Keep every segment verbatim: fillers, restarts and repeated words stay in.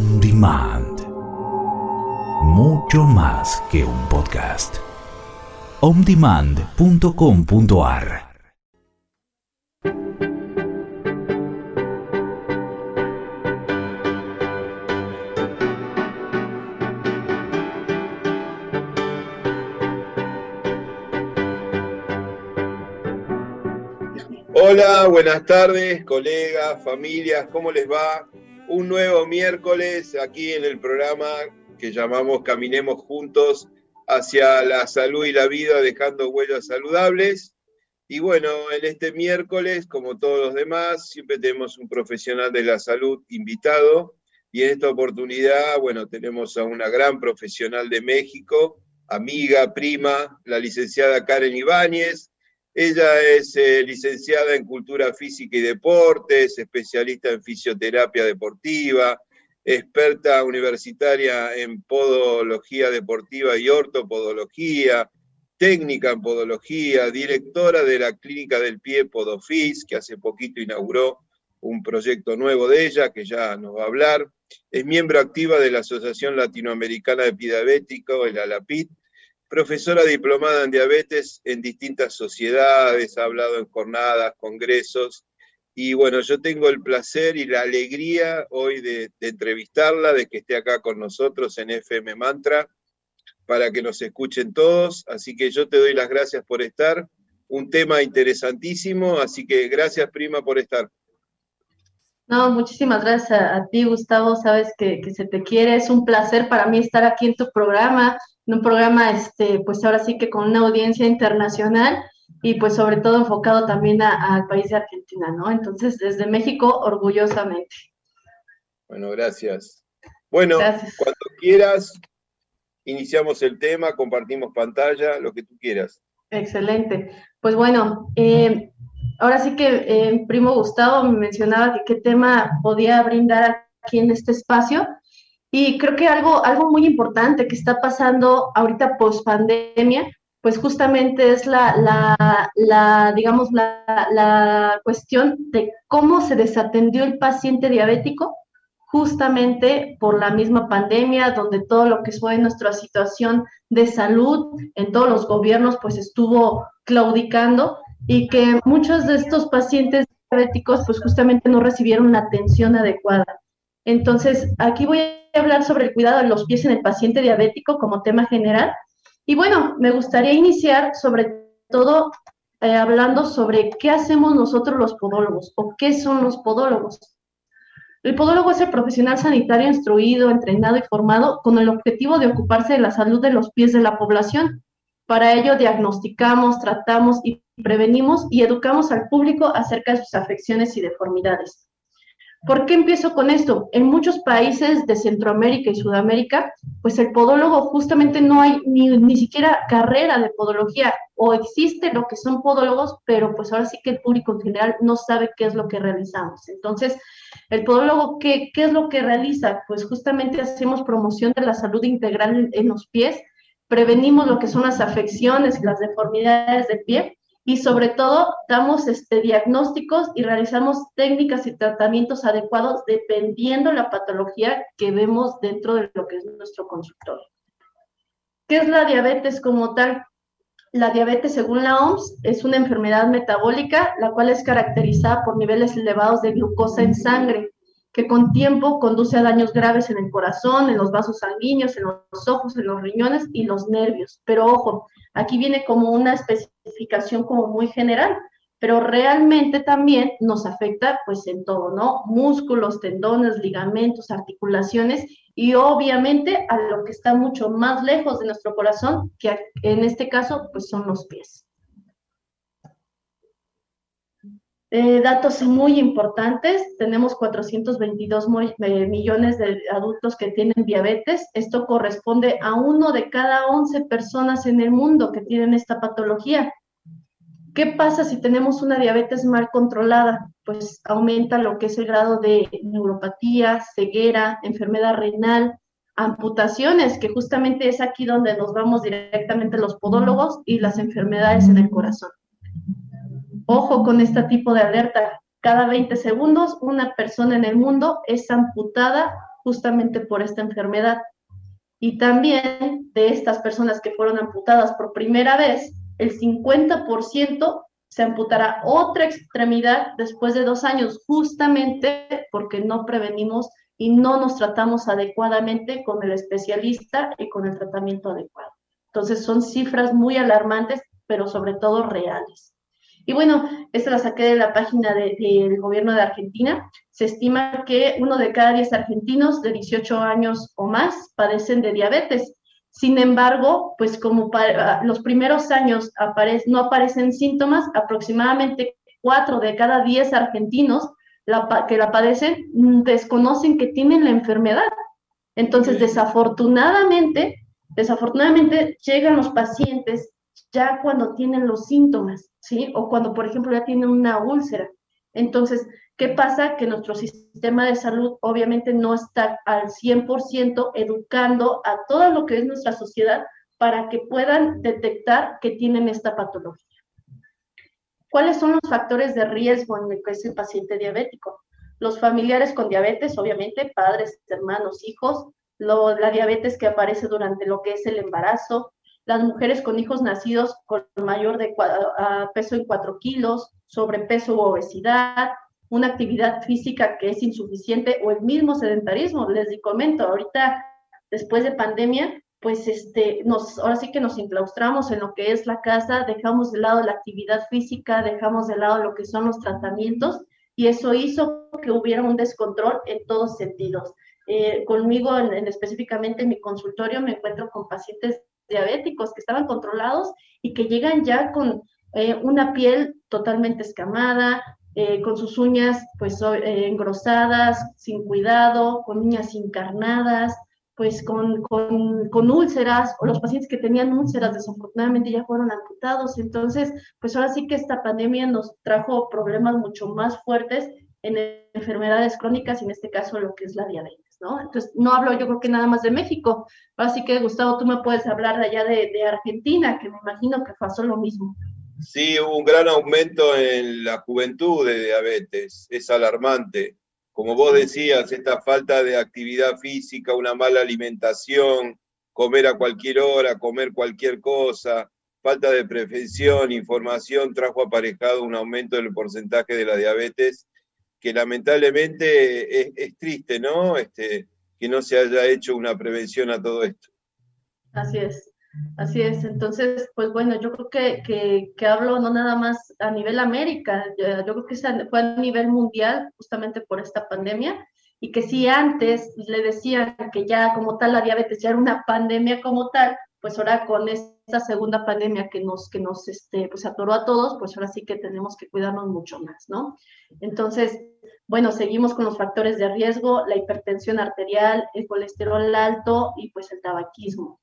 On Demand. Mucho más que un podcast. on demand punto com punto a r. Hola, buenas tardes, colegas, familias, ¿cómo les va? Un nuevo miércoles aquí en el programa que llamamos Caminemos Juntos hacia la salud y la vida, dejando huellas saludables. Y bueno, en este miércoles, como todos los demás, siempre tenemos un profesional de la salud invitado. Y en esta oportunidad, bueno, tenemos a una gran profesional de México, amiga, prima, la licenciada Karen Ibáñez. Ella es eh, licenciada en Cultura Física y Deportes, especialista en fisioterapia deportiva, experta universitaria en podología deportiva y ortopodología, técnica en podología, directora de la Clínica del Pie Podofis, que hace poquito inauguró un proyecto nuevo de ella, que ya nos va a hablar. Es miembro activa de la Asociación Latinoamericana de Diabéticos, el ALAPID, profesora diplomada en diabetes en distintas sociedades, ha hablado en jornadas, congresos, y bueno, yo tengo el placer y la alegría hoy de, de entrevistarla, de que esté acá con nosotros en F M Mantra, para que nos escuchen todos, así que yo te doy las gracias por estar, un tema interesantísimo, así que gracias, prima, por estar. No, muchísimas gracias a, a ti, Gustavo, sabes que, que se te quiere, es un placer para mí estar aquí en tu programa, en un programa, este, pues ahora sí que con una audiencia internacional y pues sobre todo enfocado también al país de Argentina, ¿no? Entonces, desde México, orgullosamente. Bueno, gracias. Bueno, gracias. Cuando quieras, iniciamos el tema, compartimos pantalla, lo que tú quieras. Excelente. Pues bueno, eh, ahora sí que eh, primo Gustavo me mencionaba que qué tema podía brindar aquí en este espacio. Y creo que algo, algo muy importante que está pasando ahorita post pandemia, pues justamente es la, la, la digamos, la, la cuestión de cómo se desatendió el paciente diabético justamente por la misma pandemia, donde todo lo que fue nuestra situación de salud en todos los gobiernos, pues estuvo claudicando y que muchos de estos pacientes diabéticos, pues justamente no recibieron la atención adecuada. Entonces, aquí voy a hablar sobre el cuidado de los pies en el paciente diabético como tema general. Y bueno, me gustaría iniciar sobre todo eh, hablando sobre qué hacemos nosotros los podólogos o qué son los podólogos. El podólogo es el profesional sanitario instruido, entrenado y formado con el objetivo de ocuparse de la salud de los pies de la población. Para ello diagnosticamos, tratamos y prevenimos y educamos al público acerca de sus afecciones y deformidades. ¿Por qué empiezo con esto? En muchos países de Centroamérica y Sudamérica, pues el podólogo justamente no hay ni, ni siquiera carrera de podología, o existe lo que son podólogos, pero pues ahora sí que el público en general no sabe qué es lo que realizamos. Entonces, el podólogo, ¿qué, qué es lo que realiza? Pues justamente hacemos promoción de la salud integral en, en los pies, prevenimos lo que son las afecciones y las deformidades del pie, y sobre todo damos este, diagnósticos y realizamos técnicas y tratamientos adecuados dependiendo la patología que vemos dentro de lo que es nuestro consultorio. ¿Qué es la diabetes como tal? La diabetes, según la O M S, es una enfermedad metabólica, la cual es caracterizada por niveles elevados de glucosa en sangre, que con tiempo conduce a daños graves en el corazón, en los vasos sanguíneos, en los ojos, en los riñones y los nervios. Pero ojo, aquí viene como una especificación como muy general, pero realmente también nos afecta pues en todo, ¿no? Músculos, tendones, ligamentos, articulaciones y obviamente a lo que está mucho más lejos de nuestro corazón, que en este caso pues son los pies. Eh, datos muy importantes, tenemos cuatrocientos veintidós eh, millones de adultos que tienen diabetes, esto corresponde a uno de cada once personas en el mundo que tienen esta patología. ¿Qué pasa si tenemos una diabetes mal controlada? Pues aumenta lo que es el grado de neuropatía, ceguera, enfermedad renal, amputaciones, que justamente es aquí donde nos vamos directamente los podólogos y las enfermedades en el corazón. Ojo con este tipo de alerta. cada veinte segundos una persona en el mundo es amputada justamente por esta enfermedad. Y también de estas personas que fueron amputadas por primera vez, el cincuenta por ciento se amputará otra extremidad después de dos años, justamente porque no prevenimos y no nos tratamos adecuadamente con el especialista y con el tratamiento adecuado. Entonces son cifras muy alarmantes, pero sobre todo reales. Y bueno, esta la saqué de la página de, del gobierno de Argentina. Se estima que uno de cada diez argentinos de dieciocho años o más padecen de diabetes. Sin embargo, pues como para los primeros años apare no aparecen síntomas, aproximadamente cuatro de cada diez argentinos la, que la padecen desconocen que tienen la enfermedad. Entonces, desafortunadamente, desafortunadamente llegan los pacientes ya cuando tienen los síntomas, ¿sí? O cuando, por ejemplo, ya tienen una úlcera. Entonces, ¿qué pasa? Que nuestro sistema de salud obviamente no está al cien por ciento educando a todo lo que es nuestra sociedad para que puedan detectar que tienen esta patología. ¿Cuáles son los factores de riesgo en el que es el paciente diabético? Los familiares con diabetes, obviamente, padres, hermanos, hijos, lo, la diabetes que aparece durante lo que es el embarazo, las mujeres con hijos nacidos con mayor de uh, peso en cuatro kilos, sobrepeso u obesidad, una actividad física que es insuficiente o el mismo sedentarismo. Les comento, ahorita, después de pandemia, pues este, nos, ahora sí que nos enclaustramos en lo que es la casa, dejamos de lado la actividad física, dejamos de lado lo que son los tratamientos, y eso hizo que hubiera un descontrol en todos sentidos. Eh, conmigo, en, en específicamente en mi consultorio, me encuentro con pacientes diabéticos que estaban controlados y que llegan ya con eh, una piel totalmente escamada, eh, con sus uñas pues eh, engrosadas, sin cuidado, con uñas encarnadas, pues con, con, con úlceras, o los pacientes que tenían úlceras desafortunadamente ya fueron amputados. Entonces, pues ahora sí que esta pandemia nos trajo problemas mucho más fuertes en enfermedades crónicas, y en este caso lo que es la diabetes, ¿no? Entonces, no hablo yo creo que nada más de México. Así que, Gustavo, tú me puedes hablar de allá de, de Argentina, que me imagino que pasó lo mismo. Sí, hubo un gran aumento en la juventud de diabetes, es alarmante. Como vos decías, esta falta de actividad física, una mala alimentación, comer a cualquier hora, comer cualquier cosa, falta de prevención, información, trajo aparejado un aumento del porcentaje de la diabetes, que lamentablemente es, es triste, ¿no? Este, que no se haya hecho una prevención a todo esto. Así es, así es. Entonces, pues bueno, yo creo que, que, que hablo no nada más a nivel América, yo, yo creo que fue a nivel mundial justamente por esta pandemia, y que si antes le decían que ya como tal la diabetes ya era una pandemia como tal, pues ahora con esta segunda pandemia que nos, que nos este, pues atoró a todos, pues ahora sí que tenemos que cuidarnos mucho más, ¿no? Entonces, bueno, seguimos con los factores de riesgo: la hipertensión arterial, el colesterol alto y pues el tabaquismo.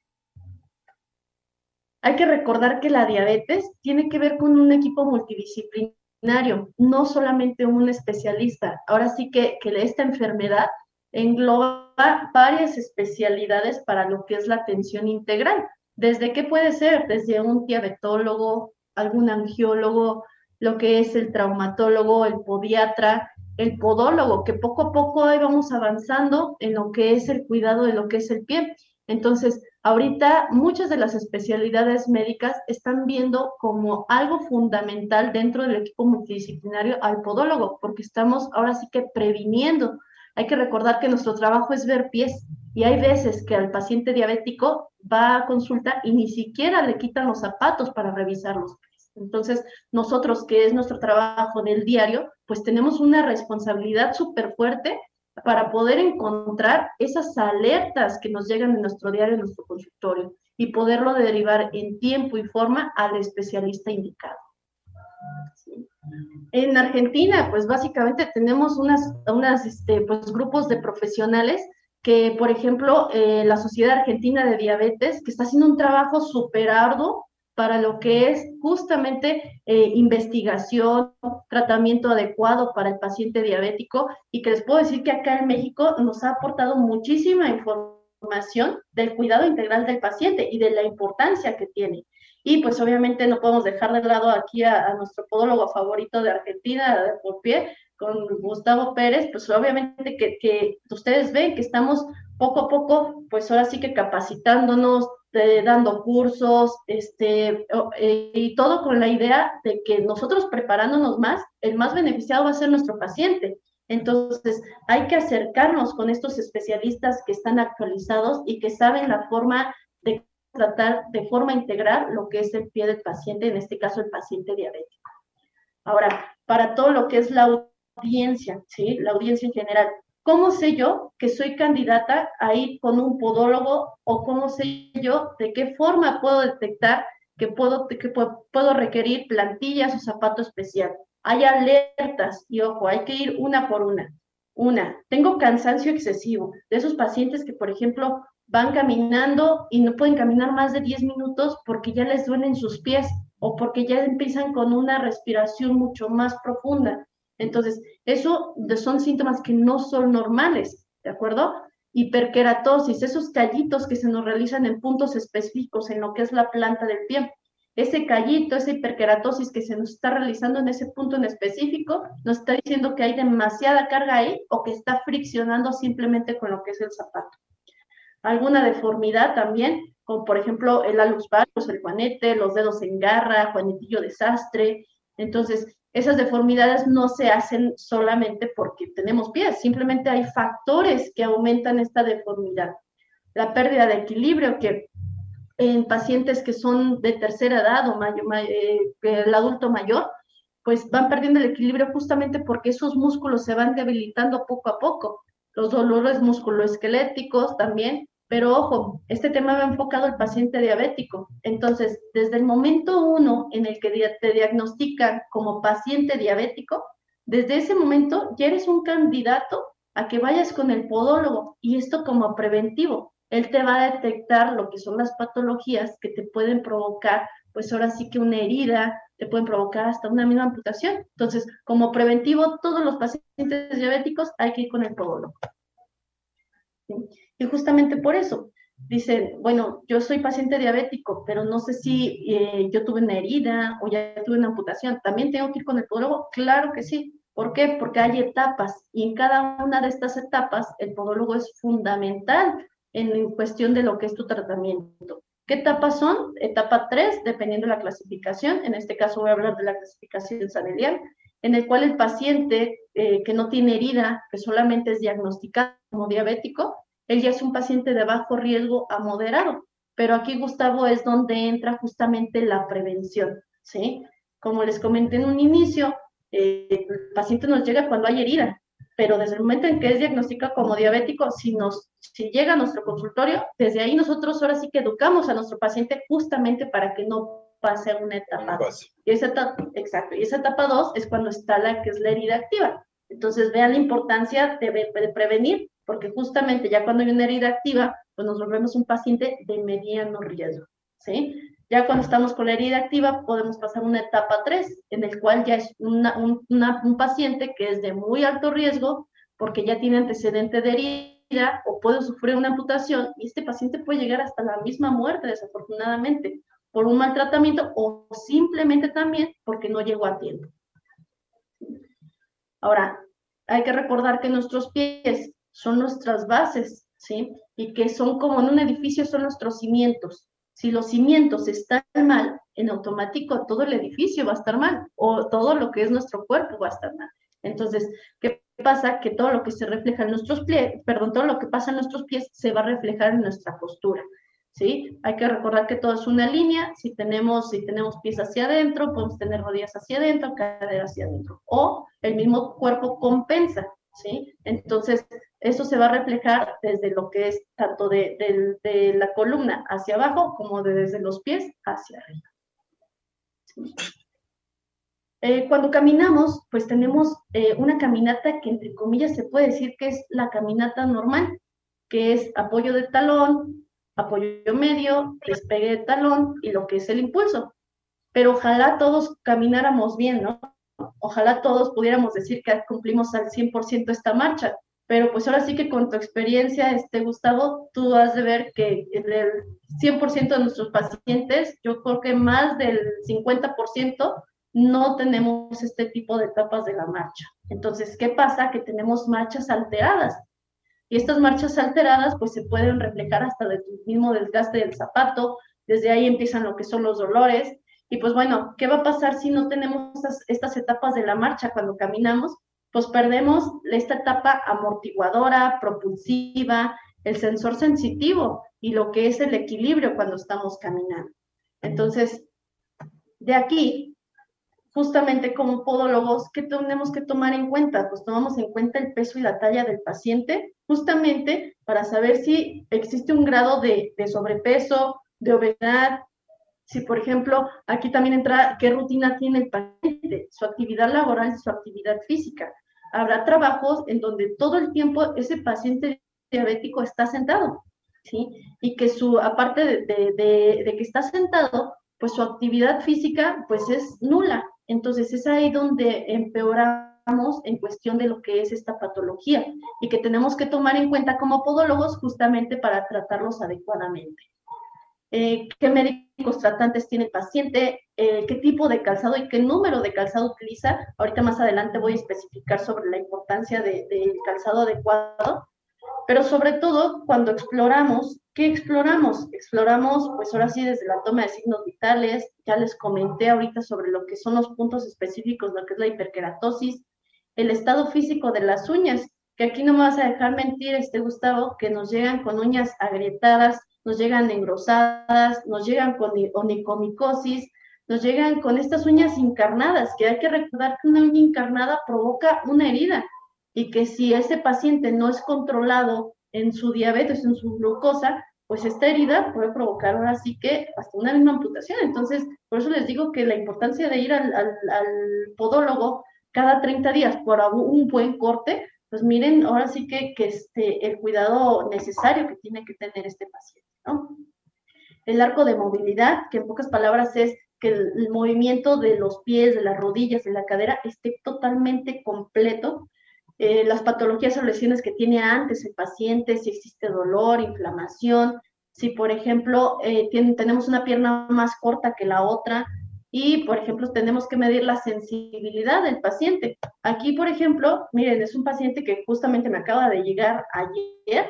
Hay que recordar que la diabetes tiene que ver con un equipo multidisciplinario, no solamente un especialista. Ahora sí que, que esta enfermedad engloba varias especialidades para lo que es la atención integral. ¿Desde qué puede ser? Desde un diabetólogo, algún angiólogo, lo que es el traumatólogo, el podiatra, el podólogo, que poco a poco ahí vamos avanzando en lo que es el cuidado de lo que es el pie. Entonces, ahorita muchas de las especialidades médicas están viendo como algo fundamental dentro del equipo multidisciplinario al podólogo, porque estamos ahora sí que previniendo. Hay que recordar que nuestro trabajo es ver pies, y hay veces que al paciente diabético va a consulta y ni siquiera le quitan los zapatos para revisar los pies. Entonces, nosotros, que es nuestro trabajo del diario, pues tenemos una responsabilidad súper fuerte para poder encontrar esas alertas que nos llegan en nuestro diario, en nuestro consultorio, y poderlo derivar en tiempo y forma al especialista indicado. ¿Sí? En Argentina, pues básicamente tenemos unas, unas este, pues, grupos de profesionales que, por ejemplo, eh, la Sociedad Argentina de Diabetes, que está haciendo un trabajo súper arduo para lo que es justamente eh, investigación, tratamiento adecuado para el paciente diabético, y que les puedo decir que acá en México nos ha aportado muchísima información del cuidado integral del paciente y de la importancia que tiene. Y pues obviamente no podemos dejar de lado aquí a, a nuestro podólogo favorito de Argentina, de por pie, con Gustavo Pérez, pues obviamente que, que ustedes ven que estamos poco a poco, pues ahora sí que capacitándonos, eh, dando cursos, este, eh, y todo con la idea de que nosotros preparándonos más, el más beneficiado va a ser nuestro paciente. Entonces, hay que acercarnos con estos especialistas que están actualizados y que saben la forma de tratar de forma integral lo que es el pie del paciente, en este caso el paciente diabético. Ahora, para todo lo que es la audiencia, ¿sí? La audiencia en general, ¿cómo sé yo que soy candidata a ir con un podólogo o cómo sé yo de qué forma puedo detectar que puedo, que puedo, puedo requerir plantillas o zapato especial? Hay alertas y ojo, hay que ir una por una. Una, tengo cansancio excesivo, de esos pacientes que, por ejemplo, van caminando y no pueden caminar más de diez minutos porque ya les duelen sus pies o porque ya empiezan con una respiración mucho más profunda. Entonces, eso son síntomas que no son normales, ¿de acuerdo? Hiperkeratosis, esos callitos que se nos realizan en puntos específicos en lo que es la planta del pie. Ese callito, esa hiperkeratosis que se nos está realizando en ese punto en específico, nos está diciendo que hay demasiada carga ahí o que está friccionando simplemente con lo que es el zapato. Alguna deformidad también, como por ejemplo el alus valgus, el juanete, los dedos en garra, juanetillo desastre. Entonces, esas deformidades no se hacen solamente porque tenemos pies, simplemente hay factores que aumentan esta deformidad. La pérdida de equilibrio, que en pacientes que son de tercera edad o mayor, eh, el adulto mayor, pues van perdiendo el equilibrio justamente porque esos músculos se van debilitando poco a poco. Los dolores musculoesqueléticos también, pero ojo, este tema va enfocado al paciente diabético. Entonces, desde el momento uno en el que te diagnostican como paciente diabético, desde ese momento ya eres un candidato a que vayas con el podólogo, y esto como preventivo. Él te va a detectar lo que son las patologías que te pueden provocar, pues ahora sí que una herida, te pueden provocar hasta una misma amputación. Entonces, como preventivo, todos los pacientes diabéticos hay que ir con el podólogo. ¿Sí? Y justamente por eso, dicen, bueno, yo soy paciente diabético, pero no sé si eh, yo tuve una herida o ya tuve una amputación. ¿También tengo que ir con el podólogo? Claro que sí. ¿Por qué? Porque hay etapas, y en cada una de estas etapas el podólogo es fundamental en cuestión de lo que es tu tratamiento. ¿Qué etapas son? Etapa tres, dependiendo de la clasificación. En este caso voy a hablar de la clasificación Zanelian, en el cual el paciente eh, que no tiene herida, que solamente es diagnosticado como diabético, él ya es un paciente de bajo riesgo a moderado. Pero aquí, Gustavo, es donde entra justamente la prevención, ¿sí? Como les comenté en un inicio, eh, el paciente nos llega cuando hay herida, pero desde el momento en que es diagnosticado como diabético, si, nos, si llega a nuestro consultorio, desde ahí nosotros ahora sí que educamos a nuestro paciente justamente para que no pase a una etapa dos. Y esa etapa, exacto, y esa etapa dos es cuando está la que es la herida activa. Entonces vean la importancia de, de prevenir, porque justamente ya cuando hay una herida activa, pues nos volvemos un paciente de mediano riesgo, ¿sí? Ya cuando estamos con la herida activa, podemos pasar a una etapa tres, en el cual ya es una, un, una, un paciente que es de muy alto riesgo, porque ya tiene antecedente de herida o puede sufrir una amputación, y este paciente puede llegar hasta la misma muerte, desafortunadamente, por un mal tratamiento o simplemente también porque no llegó a tiempo. Ahora, hay que recordar que nuestros pies son nuestras bases, ¿sí? Y que son como en un edificio, son nuestros cimientos. Si los cimientos están mal, en automático todo el edificio va a estar mal, o todo lo que es nuestro cuerpo va a estar mal. Entonces, ¿qué pasa? Que todo lo que se refleja en nuestros pies, perdón, todo lo que pasa en nuestros pies se va a reflejar en nuestra postura, ¿sí? Hay que recordar que todo es una línea. Si tenemos, si tenemos pies hacia adentro, podemos tener rodillas hacia adentro, cadera hacia adentro, o el mismo cuerpo compensa, ¿sí? Entonces, eso se va a reflejar desde lo que es tanto de, de, de la columna hacia abajo como de desde los pies hacia arriba. ¿Sí? Eh, cuando caminamos, pues tenemos eh, una caminata que entre comillas se puede decir que es la caminata normal, que es apoyo de talón, apoyo medio, despegue de talón y lo que es el impulso. Pero ojalá todos camináramos bien, ¿no? Ojalá todos pudiéramos decir que cumplimos al cien por ciento esta marcha, pero pues ahora sí que con tu experiencia, este, Gustavo, tú has de ver que el cien por ciento de nuestros pacientes, yo creo que más del cincuenta por ciento no tenemos este tipo de etapas de la marcha, Entonces, ¿qué pasa? Que tenemos marchas alteradas. Y estas marchas alteradas pues se pueden reflejar hasta del mismo desgaste del zapato, desde ahí empiezan lo que son los dolores, y pues bueno, ¿qué va a pasar si no tenemos estas, estas etapas de la marcha cuando caminamos? Pues perdemos esta etapa amortiguadora, propulsiva, el sensor sensitivo y lo que es el equilibrio cuando estamos caminando. Entonces, de aquí, justamente como podólogos, ¿qué tenemos que tomar en cuenta? Pues tomamos en cuenta el peso y la talla del paciente, justamente para saber si existe un grado de, de sobrepeso, de obesidad, si por ejemplo, aquí también entra qué rutina tiene el paciente, su actividad laboral, su actividad física. Habrá trabajos en donde todo el tiempo ese paciente diabético está sentado, ¿sí? Y que su, aparte de, de, de, de que está sentado, pues su actividad física pues es nula. Entonces es ahí donde empeoramos en cuestión de lo que es esta patología y que tenemos que tomar en cuenta como podólogos justamente para tratarlos adecuadamente. Eh, ¿Qué médicos tratantes tiene el paciente? Eh, ¿Qué tipo de calzado y qué número de calzado utiliza? Ahorita más adelante voy a especificar sobre la importancia del de, de calzado adecuado, pero sobre todo cuando exploramos, ¿qué exploramos? Exploramos, pues ahora sí, desde la toma de signos vitales, ya les comenté ahorita sobre lo que son los puntos específicos, lo que es la hiperkeratosis, el estado físico de las uñas, que aquí no me vas a dejar mentir, este Gustavo, que nos llegan con uñas agrietadas, nos llegan engrosadas, nos llegan con onicomicosis, nos llegan con estas uñas encarnadas, que hay que recordar que una uña encarnada provoca una herida, y que si ese paciente no es controlado en su diabetes, en su glucosa, pues esta herida puede provocar ahora sí que hasta una misma amputación. Entonces, por eso les digo que la importancia de ir al, al, al podólogo cada treinta días por un buen corte, pues miren, ahora sí que, que este, el cuidado necesario que tiene que tener este paciente, ¿no? El arco de movilidad, que en pocas palabras es que el, el movimiento de los pies, de las rodillas, de la cadera esté totalmente completo. Eh, las patologías o lesiones que tiene antes el paciente, si existe dolor, inflamación, si por ejemplo eh, tiene, tenemos una pierna más corta que la otra y por ejemplo tenemos que medir la sensibilidad del paciente. Aquí por ejemplo, miren, es un paciente que justamente me acaba de llegar ayer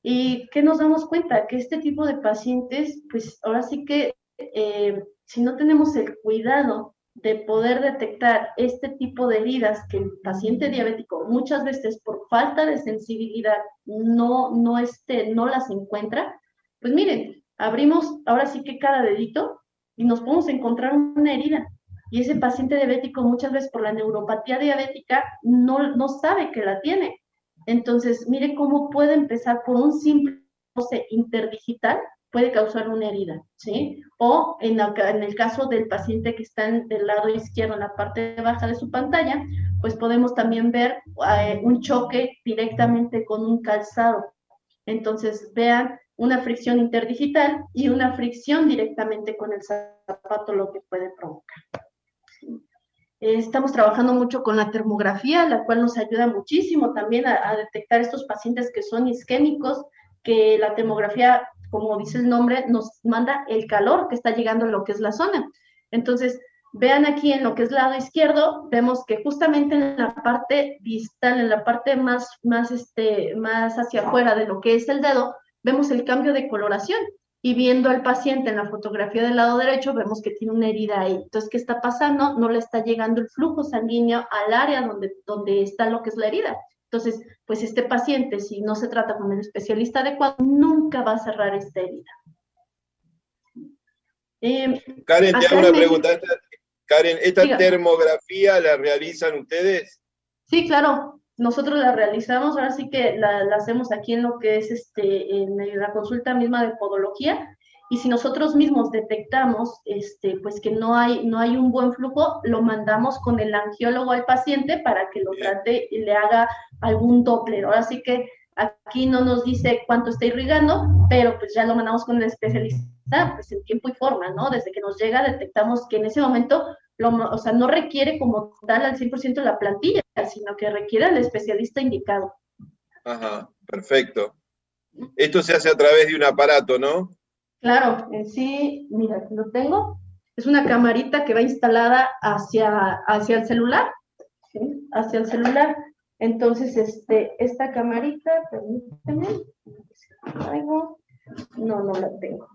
y que nos damos cuenta que este tipo de pacientes, pues ahora sí que eh, si no tenemos el cuidado de poder detectar este tipo de heridas que el paciente diabético muchas veces por falta de sensibilidad no, no, este, no las encuentra, pues miren, abrimos ahora sí que cada dedito y nos podemos encontrar una herida. Y ese paciente diabético muchas veces por la neuropatía diabética no, no sabe que la tiene. Entonces, mire cómo puede empezar por un simple interdigital, puede causar una herida, ¿sí? O en, la, en el caso del paciente que está en, del lado izquierdo, en la parte baja de su pantalla, pues podemos también ver eh, un choque directamente con un calzado. Entonces, vean una fricción interdigital y una fricción directamente con el zapato, lo que puede provocar. Eh, estamos trabajando mucho con la termografía, la cual nos ayuda muchísimo también a, a detectar estos pacientes que son isquémicos, que la termografía, como dice el nombre, nos manda el calor que está llegando en lo que es la zona. Entonces, vean aquí en lo que es el lado izquierdo, vemos que justamente en la parte distal, en la parte más, más, este, más hacia afuera de lo que es el dedo, vemos el cambio de coloración. Y viendo al paciente en la fotografía del lado derecho, vemos que tiene una herida ahí. Entonces, ¿qué está pasando? No le está llegando el flujo sanguíneo al área donde, donde está lo que es la herida. Entonces, pues este paciente, si no se trata con el especialista adecuado, nunca va a cerrar esta herida. Eh, Karen, te hago una pregunta. Esta, Karen, ¿esta Dígame. termografía la realizan ustedes? Sí, claro. Nosotros la realizamos, ahora sí que la, la hacemos aquí en lo que es este, en la consulta misma de podología, y si nosotros mismos detectamos este, pues que no hay, no hay un buen flujo, lo mandamos con el angiólogo al paciente para que lo trate y le haga algún Doppler. Ahora sí que aquí no nos dice cuánto está irrigando, pero pues ya lo mandamos con el especialista pues en tiempo y forma, ¿no? Desde que nos llega detectamos que en ese momento Lo, o sea, no requiere como tal al cien por ciento la plantilla, sino que requiere al especialista indicado. Ajá, perfecto. Esto se hace a través de un aparato, ¿no? Claro, en sí, mira, aquí lo tengo. Es una camarita que va instalada hacia, hacia el celular ¿sí? Hacia el celular. Entonces, este, esta camarita, permíteme, traigo, no, no la tengo.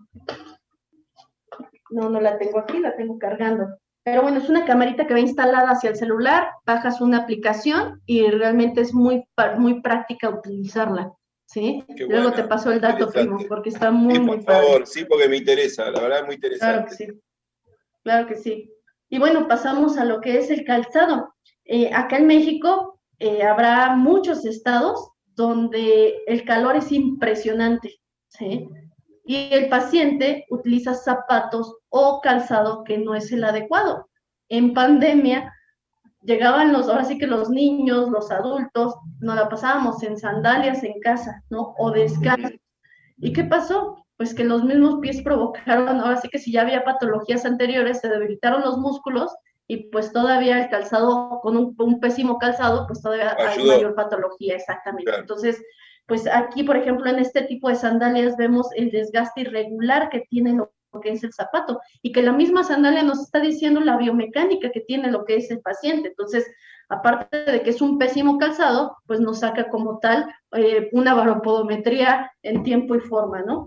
No, no la tengo aquí, la tengo cargando. Pero bueno, es una camarita que va instalada hacia el celular, bajas una aplicación y realmente es muy, muy práctica utilizarla, ¿sí? Qué Luego buena, te paso el dato, primo, interesante. porque está muy, Sí, muy por padre. favor, sí, porque me interesa, la verdad, muy Claro que interesante. sí, claro que sí. Y bueno, pasamos a lo que es el calzado. Eh, acá en México eh, habrá muchos estados donde el calor es impresionante, ¿sí? Y el paciente utiliza zapatos o calzado que no es el adecuado. En pandemia llegaban los, ahora sí que los niños, los adultos, nos la pasábamos en sandalias en casa, ¿no? O descalzos. ¿Y qué pasó? Pues que los mismos pies provocaron, ahora sí que si ya había patologías anteriores, se debilitaron los músculos y pues todavía el calzado, con un, un pésimo calzado, pues todavía hay Ayudó, mayor patología, exactamente. claro. Entonces, pues aquí, por ejemplo, en este tipo de sandalias vemos el desgaste irregular que tiene lo que es el zapato y que la misma sandalia nos está diciendo la biomecánica que tiene lo que es el paciente. Entonces, aparte de que es un pésimo calzado, pues nos saca como tal eh, una baropodometría en tiempo y forma, ¿no?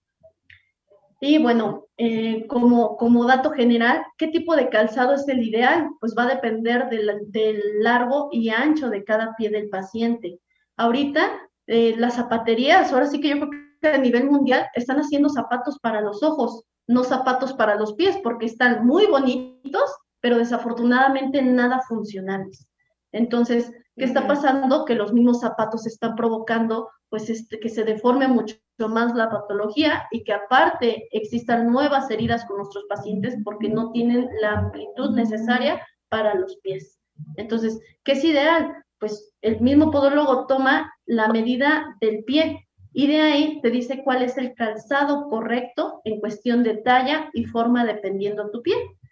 Y bueno, eh, como, como dato general, ¿qué tipo de calzado es el ideal? Pues va a depender del, del largo y ancho de cada pie del paciente. Ahorita, eh, las zapaterías, ahora sí que yo creo que a nivel mundial, están haciendo zapatos para los ojos, no zapatos para los pies, porque están muy bonitos, pero desafortunadamente nada funcionales. Entonces, ¿qué está pasando? Que los mismos zapatos están provocando pues este, que se deforme mucho más la patología y que aparte existan nuevas heridas con nuestros pacientes porque no tienen la amplitud necesaria para los pies. Entonces, ¿qué es ideal? Pues el mismo podólogo toma la medida del pie y de ahí te dice cuál es el calzado correcto en cuestión de talla y forma dependiendo tu pie.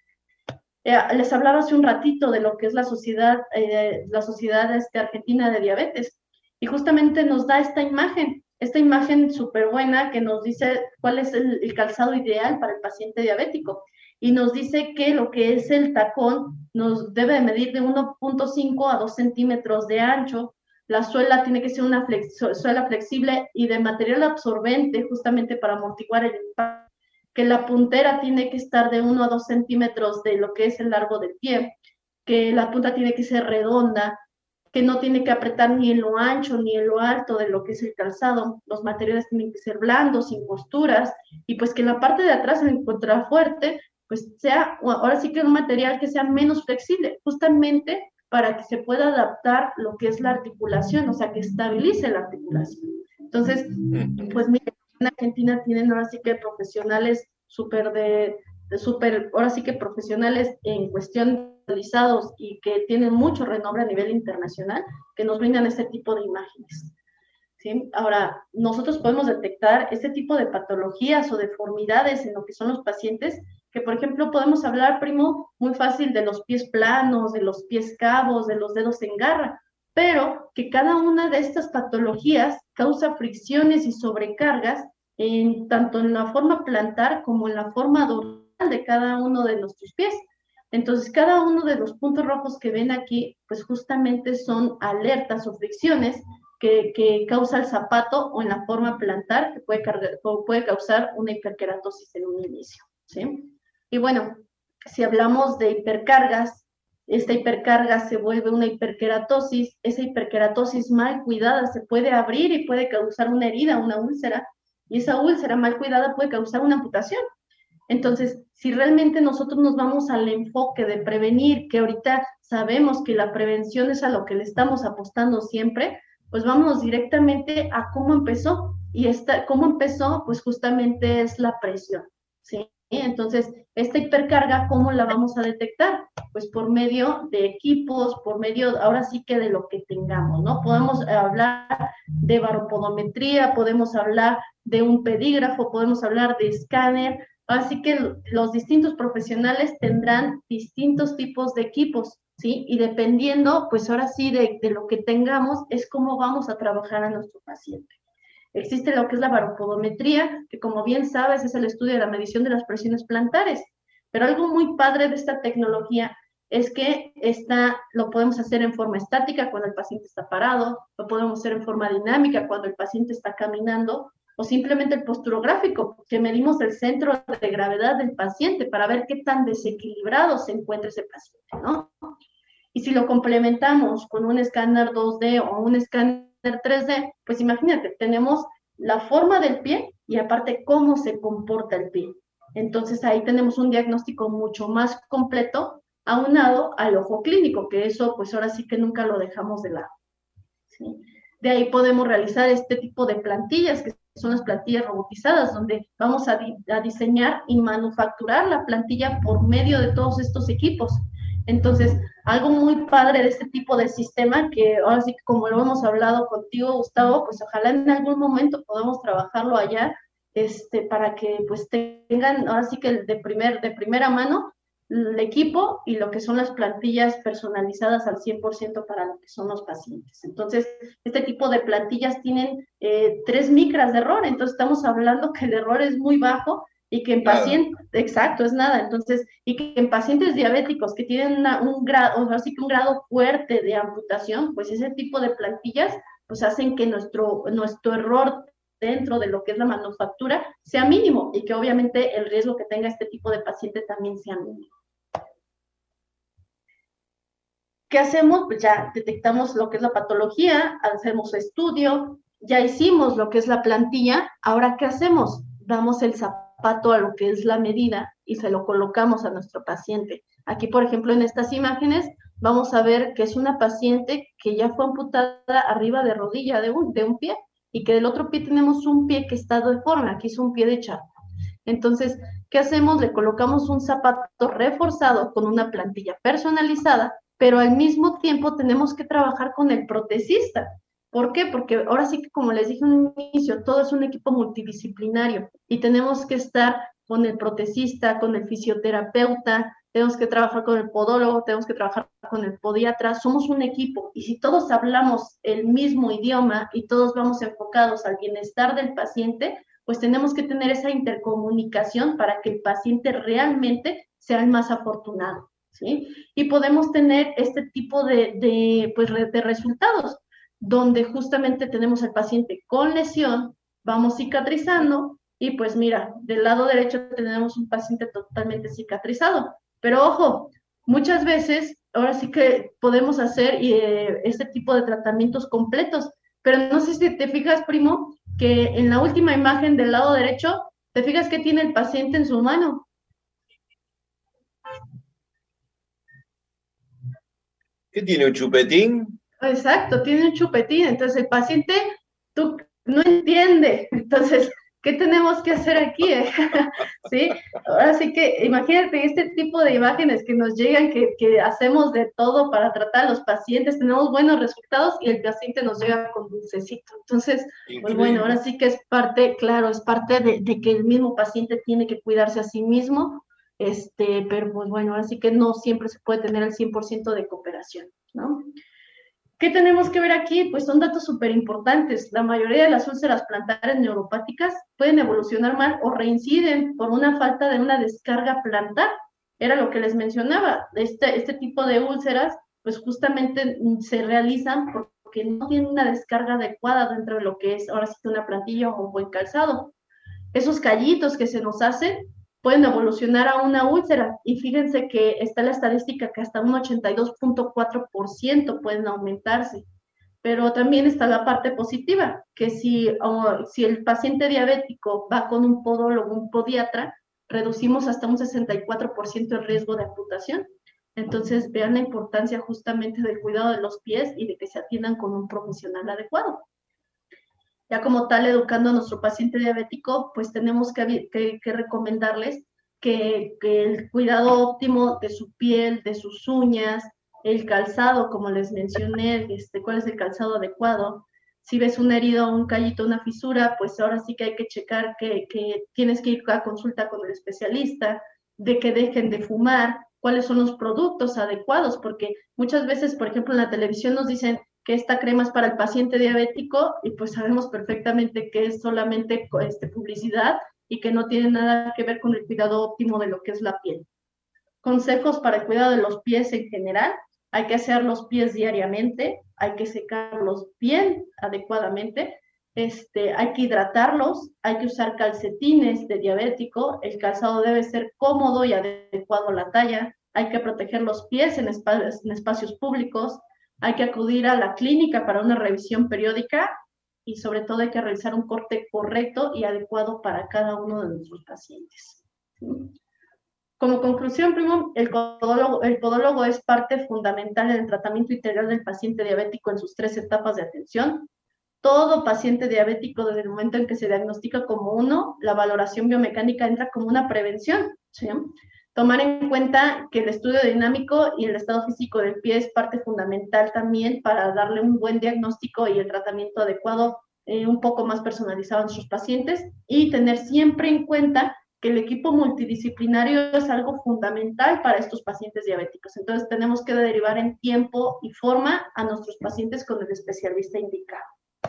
Eh, les hablaba hace un ratito de lo que es la sociedad, eh, la sociedad este, argentina de diabetes y justamente nos da esta imagen, esta imagen súper buena que nos dice cuál es el, el calzado ideal para el paciente diabético y nos dice que lo que es el tacón nos debe medir de uno punto cinco a dos centímetros de ancho, la suela tiene que ser una flex, suela flexible y de material absorbente justamente para amortiguar el impacto, que la puntera tiene que estar de uno a dos centímetros de lo que es el largo del pie, que la punta tiene que ser redonda, que no tiene que apretar ni en lo ancho ni en lo alto de lo que es el calzado, los materiales tienen que ser blandos, sin costuras, y pues que la parte de atrás, en el contrafuerte, pues sea, ahora sí que un material que sea menos flexible, justamente para que se pueda adaptar lo que es la articulación, o sea, que estabilice la articulación. Entonces, pues mira, en Argentina tienen ahora sí que profesionales súper de, de súper, ahora sí que profesionales en cuestión realizados y que tienen mucho renombre a nivel internacional, que nos brindan este tipo de imágenes. ¿Sí? Ahora, nosotros podemos detectar este tipo de patologías o deformidades en lo que son los pacientes, que por ejemplo podemos hablar, primo, muy fácil de los pies planos, de los pies cabos, de los dedos en garra, pero que cada una de estas patologías causa fricciones y sobrecargas en, tanto en la forma plantar como en la forma dorsal de cada uno de nuestros pies. Entonces, cada uno de los puntos rojos que ven aquí, pues justamente son alertas o fricciones que, que causa el zapato o en la forma plantar, que puede, cargar, puede causar una hiperkeratosis en un inicio, ¿sí? Y bueno, si hablamos de hipercargas, esta hipercarga se vuelve una hiperkeratosis, esa hiperkeratosis mal cuidada se puede abrir y puede causar una herida, una úlcera, y esa úlcera mal cuidada puede causar una amputación. Entonces, si realmente nosotros nos vamos al enfoque de prevenir, que ahorita sabemos que la prevención es a lo que le estamos apostando siempre, pues vámonos directamente a cómo empezó. Y esta, cómo empezó, pues justamente es la presión, ¿sí? Entonces, esta hipercarga, ¿cómo la vamos a detectar? Pues por medio de equipos, por medio, ahora sí que de lo que tengamos, ¿no? Podemos hablar de baropodometría, podemos hablar de un pedígrafo, podemos hablar de escáner, así que los distintos profesionales tendrán distintos tipos de equipos, ¿sí? Y dependiendo, pues ahora sí, de, de lo que tengamos, es cómo vamos a trabajar a nuestro paciente. Existe lo que es la baropodometría, que como bien sabes es el estudio de la medición de las presiones plantares, pero algo muy padre de esta tecnología es que esta, lo podemos hacer en forma estática cuando el paciente está parado, lo podemos hacer en forma dinámica cuando el paciente está caminando, o simplemente el posturográfico, que medimos el centro de gravedad del paciente para ver qué tan desequilibrado se encuentra ese paciente, ¿no? Y si lo complementamos con un escáner dos D o un escáner tres D, pues imagínate, tenemos la forma del pie y aparte cómo se comporta el pie. Entonces ahí tenemos un diagnóstico mucho más completo aunado al ojo clínico, que eso pues ahora sí que nunca lo dejamos de lado, ¿sí? De ahí podemos realizar este tipo de plantillas, que son las plantillas robotizadas, donde vamos a, di a diseñar y manufacturar la plantilla por medio de todos estos equipos. Entonces, algo muy padre de este tipo de sistema, que ahora sí que como lo hemos hablado contigo, Gustavo, pues ojalá en algún momento podamos trabajarlo allá, este, para que pues tengan ahora sí que de, primer, de primera mano el equipo y lo que son las plantillas personalizadas al cien por ciento para lo que son los pacientes. Entonces, este tipo de plantillas tienen eh, tres micras de error, entonces estamos hablando que el error es muy bajo y que en pacientes, exacto, es nada, entonces, y que en pacientes diabéticos que tienen una, un grado, o sea, sí que un grado fuerte de amputación, pues ese tipo de plantillas, pues hacen que nuestro, nuestro error dentro de lo que es la manufactura sea mínimo y que obviamente el riesgo que tenga este tipo de paciente también sea mínimo. ¿Qué hacemos? Pues ya detectamos lo que es la patología, hacemos estudio, ya hicimos lo que es la plantilla, ahora ¿qué hacemos? Damos el zapato a lo que es la medida y se lo colocamos a nuestro paciente. Aquí, por ejemplo, en estas imágenes vamos a ver que es una paciente que ya fue amputada arriba de rodilla de un, de un pie y que del otro pie tenemos un pie que está deforme, aquí es un pie de chapo. Entonces, ¿qué hacemos? Le colocamos un zapato reforzado con una plantilla personalizada, pero al mismo tiempo tenemos que trabajar con el protecista. ¿Por qué? Porque ahora sí que, como les dije en un inicio, todo es un equipo multidisciplinario y tenemos que estar con el protecista, con el fisioterapeuta, tenemos que trabajar con el podólogo, tenemos que trabajar con el podiatra, somos un equipo y si todos hablamos el mismo idioma y todos vamos enfocados al bienestar del paciente, pues tenemos que tener esa intercomunicación para que el paciente realmente sea el más afortunado, ¿sí? Y podemos tener este tipo de, de, pues, de resultados, donde justamente tenemos al paciente con lesión, vamos cicatrizando, y pues mira, del lado derecho tenemos un paciente totalmente cicatrizado. Pero ojo, muchas veces, ahora sí que podemos hacer eh, este tipo de tratamientos completos, pero no sé si te fijas, primo, que en la última imagen del lado derecho, te fijas que tiene el paciente en su mano. ¿Qué tiene, un chupetín? Exacto, tiene un chupetín, entonces el paciente tú, no entiende, entonces, ¿qué tenemos que hacer aquí? ¿Sí? Ahora sí que imagínate este tipo de imágenes que nos llegan, que, que hacemos de todo para tratar a los pacientes, tenemos buenos resultados y el paciente nos llega con dulcecito. Entonces, increíble. Pues bueno, ahora sí que es parte, claro, es parte de, de que el mismo paciente tiene que cuidarse a sí mismo, este, pero pues bueno, ahora sí que no siempre se puede tener el cien por ciento de cooperación, ¿no? ¿Qué tenemos que ver aquí? Pues son datos súper importantes. La mayoría de las úlceras plantares neuropáticas pueden evolucionar mal o reinciden por una falta de una descarga plantar. Era lo que les mencionaba. Este, este tipo de úlceras, pues justamente se realizan porque no tienen una descarga adecuada dentro de lo que es ahora sí una plantilla o un buen calzado. Esos callitos que se nos hacen pueden evolucionar a una úlcera y fíjense que está la estadística que hasta un ochenta y dos punto cuatro por ciento pueden aumentarse, pero también está la parte positiva, que si, oh, si el paciente diabético va con un podólogo, un podiatra, reducimos hasta un sesenta y cuatro por ciento el riesgo de amputación. Entonces vean la importancia justamente del cuidado de los pies y de que se atiendan con un profesional adecuado. Ya como tal, educando a nuestro paciente diabético, pues tenemos que, que, que recomendarles que, que el cuidado óptimo de su piel, de sus uñas, el calzado, como les mencioné, este, cuál es el calzado adecuado. Si ves una herida o un callito, una fisura, pues ahora sí que hay que checar que, que tienes que ir a consulta con el especialista, de que dejen de fumar, cuáles son los productos adecuados, porque muchas veces, por ejemplo, en la televisión nos dicen que esta crema es para el paciente diabético y pues sabemos perfectamente que es solamente este, publicidad y que no tiene nada que ver con el cuidado óptimo de lo que es la piel. consejos para el cuidado de los pies en general. Hay que hacer los pies diariamente, hay que secarlos bien adecuadamente, este, hay que hidratarlos, hay que usar calcetines de diabético, el calzado debe ser cómodo y adecuado a la talla, hay que proteger los pies en espacios, en espacios públicos, hay que acudir a la clínica para una revisión periódica y sobre todo hay que realizar un corte correcto y adecuado para cada uno de nuestros pacientes. Como conclusión, primo, el podólogo, el podólogo es parte fundamental en el tratamiento integral del paciente diabético en sus tres etapas de atención. Todo paciente diabético, desde el momento en que se diagnostica como uno, la valoración biomecánica entra como una prevención, ¿sí? Tomar en cuenta que el estudio dinámico y el estado físico del pie es parte fundamental también para darle un buen diagnóstico y el tratamiento adecuado, eh, un poco más personalizado en sus pacientes, y tener siempre en cuenta que el equipo multidisciplinario es algo fundamental para estos pacientes diabéticos. Entonces tenemos que derivar en tiempo y forma a nuestros pacientes con el especialista indicado.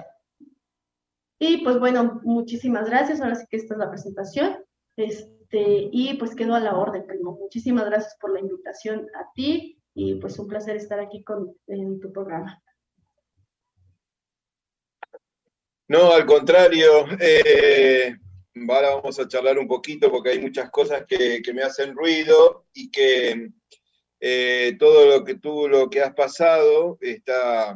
Y pues bueno, muchísimas gracias. Ahora sí que esta es la presentación. Este, y pues quedo a la orden, primo. Muchísimas gracias por la invitación a ti y pues un placer estar aquí con, en tu programa. No, al contrario. Eh... Ahora vamos a charlar un poquito porque hay muchas cosas que, que me hacen ruido y que eh, todo lo que tú, lo que has pasado está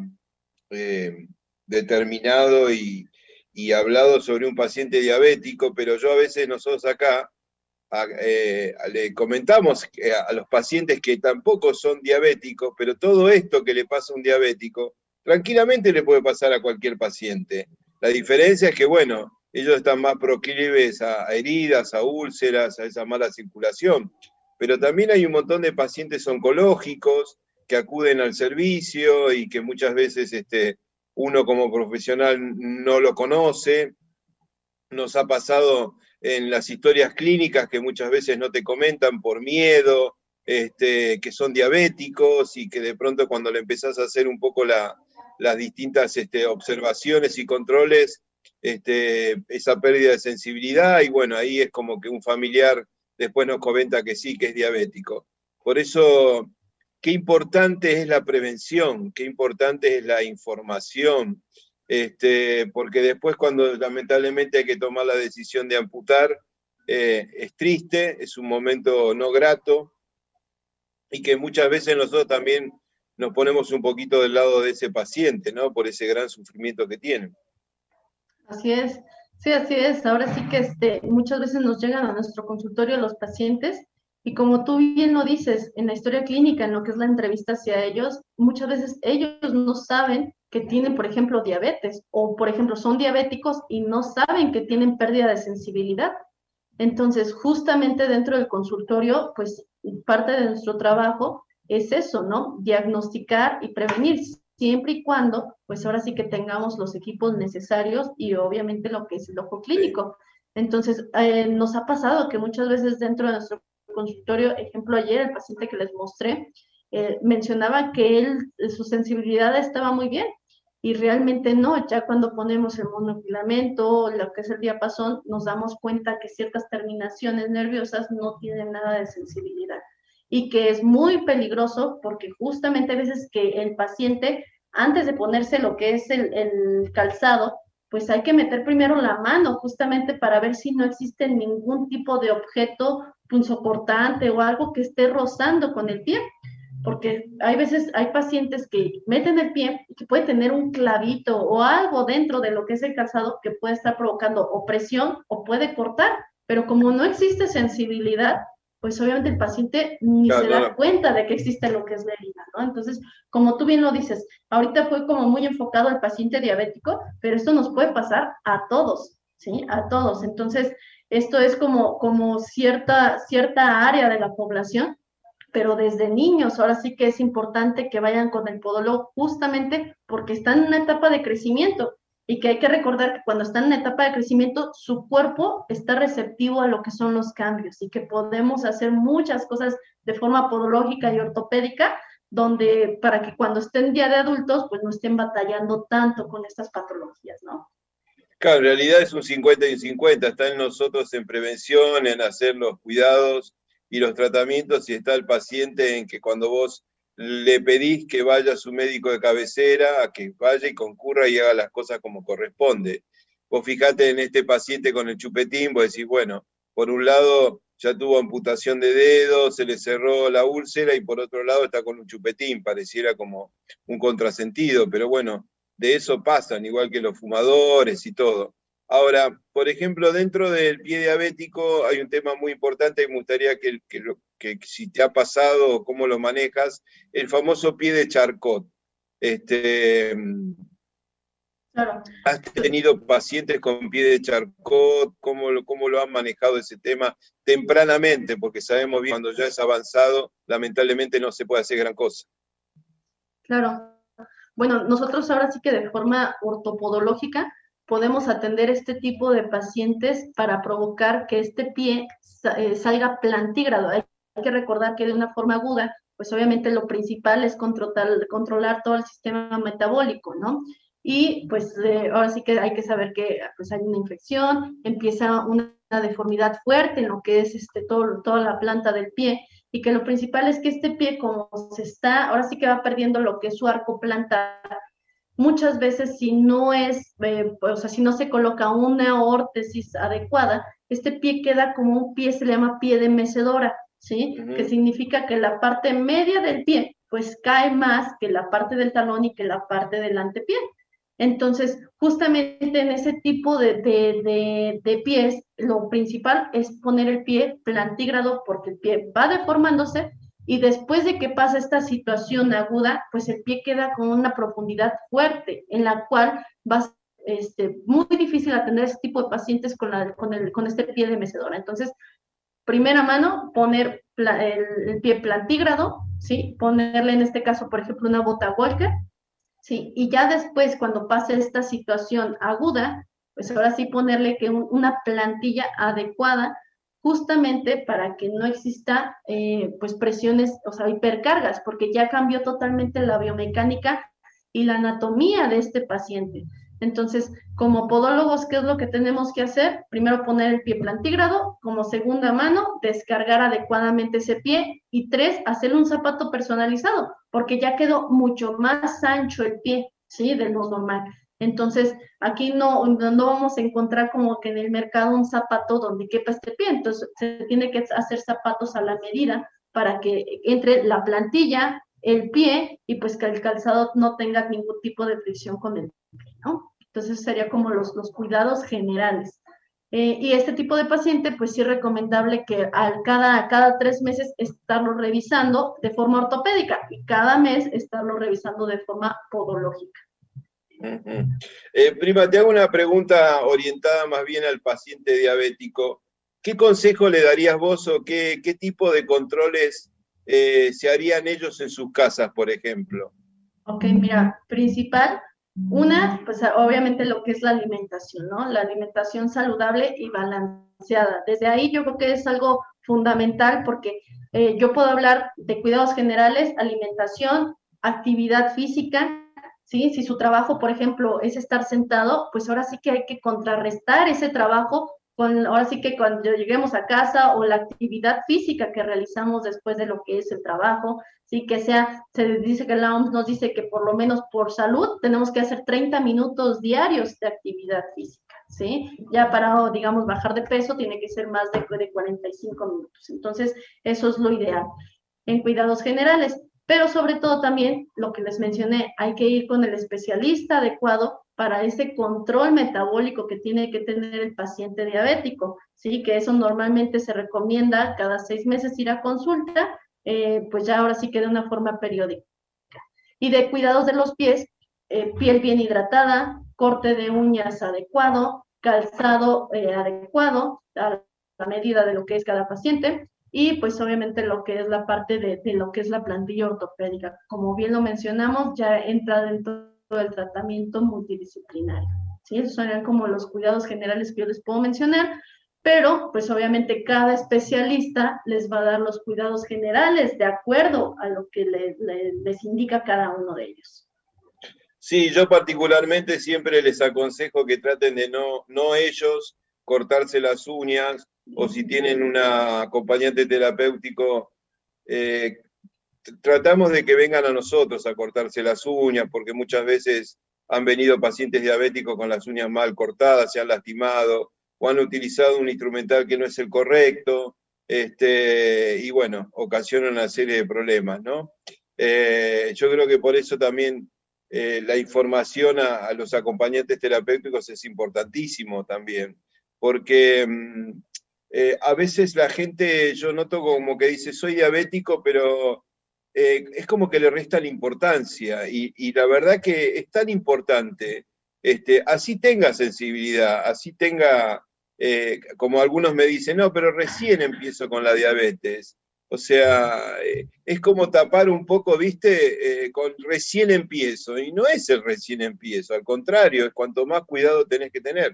eh, determinado y, y hablado sobre un paciente diabético, pero yo a veces nosotros acá a, eh, le comentamos a, a los pacientes que tampoco son diabéticos, pero todo esto que le pasa a un diabético, tranquilamente le puede pasar a cualquier paciente. La diferencia es que, bueno, ellos están más proclives a, a heridas, a úlceras, a esa mala circulación. Pero también hay un montón de pacientes oncológicos que acuden al servicio y que muchas veces este, uno como profesional no lo conoce. Nos ha pasado en las historias clínicas que muchas veces no te comentan por miedo, este, que son diabéticos y que de pronto cuando le empezás a hacer un poco la, las distintas este, observaciones y controles, Este, esa pérdida de sensibilidad y bueno, ahí es como que un familiar después nos comenta que sí, que es diabético. Por eso, qué importante es la prevención, qué importante es la información, este, porque después cuando lamentablemente hay que tomar la decisión de amputar, eh, es triste, es un momento no grato y que muchas veces nosotros también nos ponemos un poquito del lado de ese paciente, ¿no? Por ese gran sufrimiento que tiene. Así es, sí, así es. Ahora sí que este, muchas veces nos llegan a nuestro consultorio los pacientes y como tú bien lo dices, en la historia clínica, en lo que es la entrevista hacia ellos, muchas veces ellos no saben que tienen, por ejemplo, diabetes o, por ejemplo, son diabéticos y no saben que tienen pérdida de sensibilidad. Entonces, justamente dentro del consultorio, pues parte de nuestro trabajo es eso, ¿no? Diagnosticar y prevenir, siempre y cuando, pues ahora sí que tengamos los equipos necesarios y obviamente lo que es el ojo clínico. Entonces, eh, nos ha pasado que muchas veces dentro de nuestro consultorio, ejemplo, ayer el paciente que les mostré, eh, mencionaba que él, su sensibilidad estaba muy bien, y realmente no, ya cuando ponemos el monofilamento, lo que es el diapasón, nos damos cuenta que ciertas terminaciones nerviosas no tienen nada de sensibilidad y que es muy peligroso porque justamente a veces que el paciente, antes de ponerse lo que es el, el calzado, pues hay que meter primero la mano justamente para ver si no existe ningún tipo de objeto punzocortante o algo que esté rozando con el pie. Porque hay veces, hay pacientes que meten el pie y que puede tener un clavito o algo dentro de lo que es el calzado que puede estar provocando opresión o puede cortar, pero como no existe sensibilidad, pues obviamente el paciente ni claro, se da claro. cuenta de que existe lo que es la herida, ¿no? Entonces, como tú bien lo dices, ahorita fue como muy enfocado al paciente diabético, pero esto nos puede pasar a todos, ¿sí? A todos. Entonces, esto es como, como cierta, cierta área de la población, pero desde niños, ahora sí que es importante que vayan con el podólogo justamente porque están en una etapa de crecimiento y que hay que recordar que cuando están en una etapa de crecimiento, su cuerpo está receptivo a lo que son los cambios y que podemos hacer muchas cosas de forma podológica y ortopédica, donde para que cuando estén ya de adultos, pues no estén batallando tanto con estas patologías, ¿no? Claro, en realidad es un cincuenta y un cincuenta, está en nosotros en prevención, en hacer los cuidados, y los tratamientos, y está el paciente en que cuando vos le pedís que vaya a su médico de cabecera, a que vaya y concurra y haga las cosas como corresponde. Vos fijate en este paciente con el chupetín, vos decís, bueno, por un lado ya tuvo amputación de dedos, se le cerró la úlcera, y por otro lado está con un chupetín, pareciera como un contrasentido, pero bueno, de eso pasan, igual que los fumadores y todo. Ahora, por ejemplo, dentro del pie diabético hay un tema muy importante y me gustaría que, que, que si te ha pasado o cómo lo manejas, el famoso pie de Charcot. Este, Claro. ¿Has tenido pacientes con pie de Charcot? ¿Cómo lo, cómo lo han manejado ese tema tempranamente? Porque sabemos bien, cuando ya es avanzado, lamentablemente no se puede hacer gran cosa. Claro. Bueno, nosotros ahora sí que de forma ortopodológica podemos atender este tipo de pacientes para provocar que este pie salga plantígrado. Hay que recordar que de una forma aguda, pues obviamente lo principal es controlar, controlar todo el sistema metabólico, ¿no? Y pues eh, ahora sí que hay que saber que pues, hay una infección, empieza una deformidad fuerte en lo que es este, todo, toda la planta del pie, y que lo principal es que este pie, como se está, ahora sí que va perdiendo lo que es su arco plantar, muchas veces si no es, eh, o sea, si no se coloca una órtesis adecuada, este pie queda como un pie, se le llama pie de mecedora, ¿sí? Uh-huh. Que significa que la parte media del pie, pues cae más que la parte del talón y que la parte del antepié. Entonces, justamente en ese tipo de, de, de, de pies, lo principal es poner el pie plantígrado, porque el pie va deformándose, y después de que pasa esta situación aguda, pues el pie queda con una profundidad fuerte, en la cual va a ser este, muy difícil atender ese tipo de pacientes con, la, con, el, con este pie de mecedora. Entonces, primera mano, poner pla, el, el pie plantígrado, ¿sí? Ponerle en este caso, por ejemplo, una bota Walker, ¿sí? Y ya después, cuando pase esta situación aguda, pues ahora sí ponerle que un, una plantilla adecuada, justamente para que no exista eh, pues presiones, o sea, hipercargas, porque ya cambió totalmente la biomecánica y la anatomía de este paciente. Entonces, como podólogos, ¿qué es lo que tenemos que hacer? Primero, poner el pie plantígrado. Como segunda mano, descargar adecuadamente ese pie. Y tres, hacerle un zapato personalizado, porque ya quedó mucho más ancho el pie, ¿sí? De lo normal. Entonces, aquí no, no vamos a encontrar como que en el mercado un zapato donde quepa este pie. Entonces, se tiene que hacer zapatos a la medida para que entre la plantilla, el pie, y pues que el calzado no tenga ningún tipo de fricción con el pie, ¿no? Entonces sería como los, los cuidados generales. Eh, y este tipo de paciente, pues sí es recomendable que al cada, cada tres meses estarlo revisando de forma ortopédica y cada mes estarlo revisando de forma podológica. Uh-huh. eh, prima, te hago una pregunta orientada más bien al paciente diabético. ¿Qué consejo le darías vos o qué, qué tipo de controles eh, se harían ellos en sus casas, por ejemplo? Ok, mira, principal, una, pues obviamente lo que es la alimentación, ¿no? La alimentación saludable y balanceada. Desde ahí yo creo que es algo fundamental, porque eh, yo puedo hablar de cuidados generales, alimentación, actividad física, ¿sí? Si su trabajo, por ejemplo, es estar sentado, pues ahora sí que hay que contrarrestar ese trabajo con, ahora sí que cuando lleguemos a casa, o la actividad física que realizamos después de lo que es el trabajo, sí, que sea, se dice que la O M S nos dice que por lo menos por salud tenemos que hacer treinta minutos diarios de actividad física, ¿sí? Ya para, digamos, bajar de peso tiene que ser más de, de cuarenta y cinco minutos. Entonces, eso es lo ideal en cuidados generales. Pero sobre todo también, lo que les mencioné, hay que ir con el especialista adecuado para ese control metabólico que tiene que tener el paciente diabético, ¿sí? Que eso normalmente se recomienda cada seis meses ir a consulta, eh, pues ya ahora sí que de una forma periódica. Y de cuidados de los pies, eh, piel bien hidratada, corte de uñas adecuado, calzado eh, adecuado a la medida de lo que es cada paciente, y pues obviamente lo que es la parte de, de lo que es la plantilla ortopédica. Como bien lo mencionamos, ya entra dentro del tratamiento multidisciplinario, ¿sí? Esos serían como los cuidados generales que yo les puedo mencionar, pero pues obviamente cada especialista les va a dar los cuidados generales de acuerdo a lo que le, le, les indica cada uno de ellos. Sí, yo particularmente siempre les aconsejo que traten de no, no ellos cortarse las uñas o si tienen un acompañante terapéutico, eh, tratamos de que vengan a nosotros a cortarse las uñas, porque muchas veces han venido pacientes diabéticos con las uñas mal cortadas, se han lastimado, o han utilizado un instrumental que no es el correcto, este, y bueno, ocasiona una serie de problemas, ¿no? Eh, yo creo que por eso también eh, la información a, a los acompañantes terapéuticos es importantísimo también, porque mm, eh, a veces la gente, yo noto como que dice, soy diabético, pero eh, es como que le restan importancia, y, y la verdad que es tan importante, este, así tenga sensibilidad, así tenga, eh, como algunos me dicen, no, pero recién empiezo con la diabetes. O sea, eh, es como tapar un poco, viste, eh, con recién empiezo, y no es el recién empiezo, al contrario, es cuanto más cuidado tenés que tener.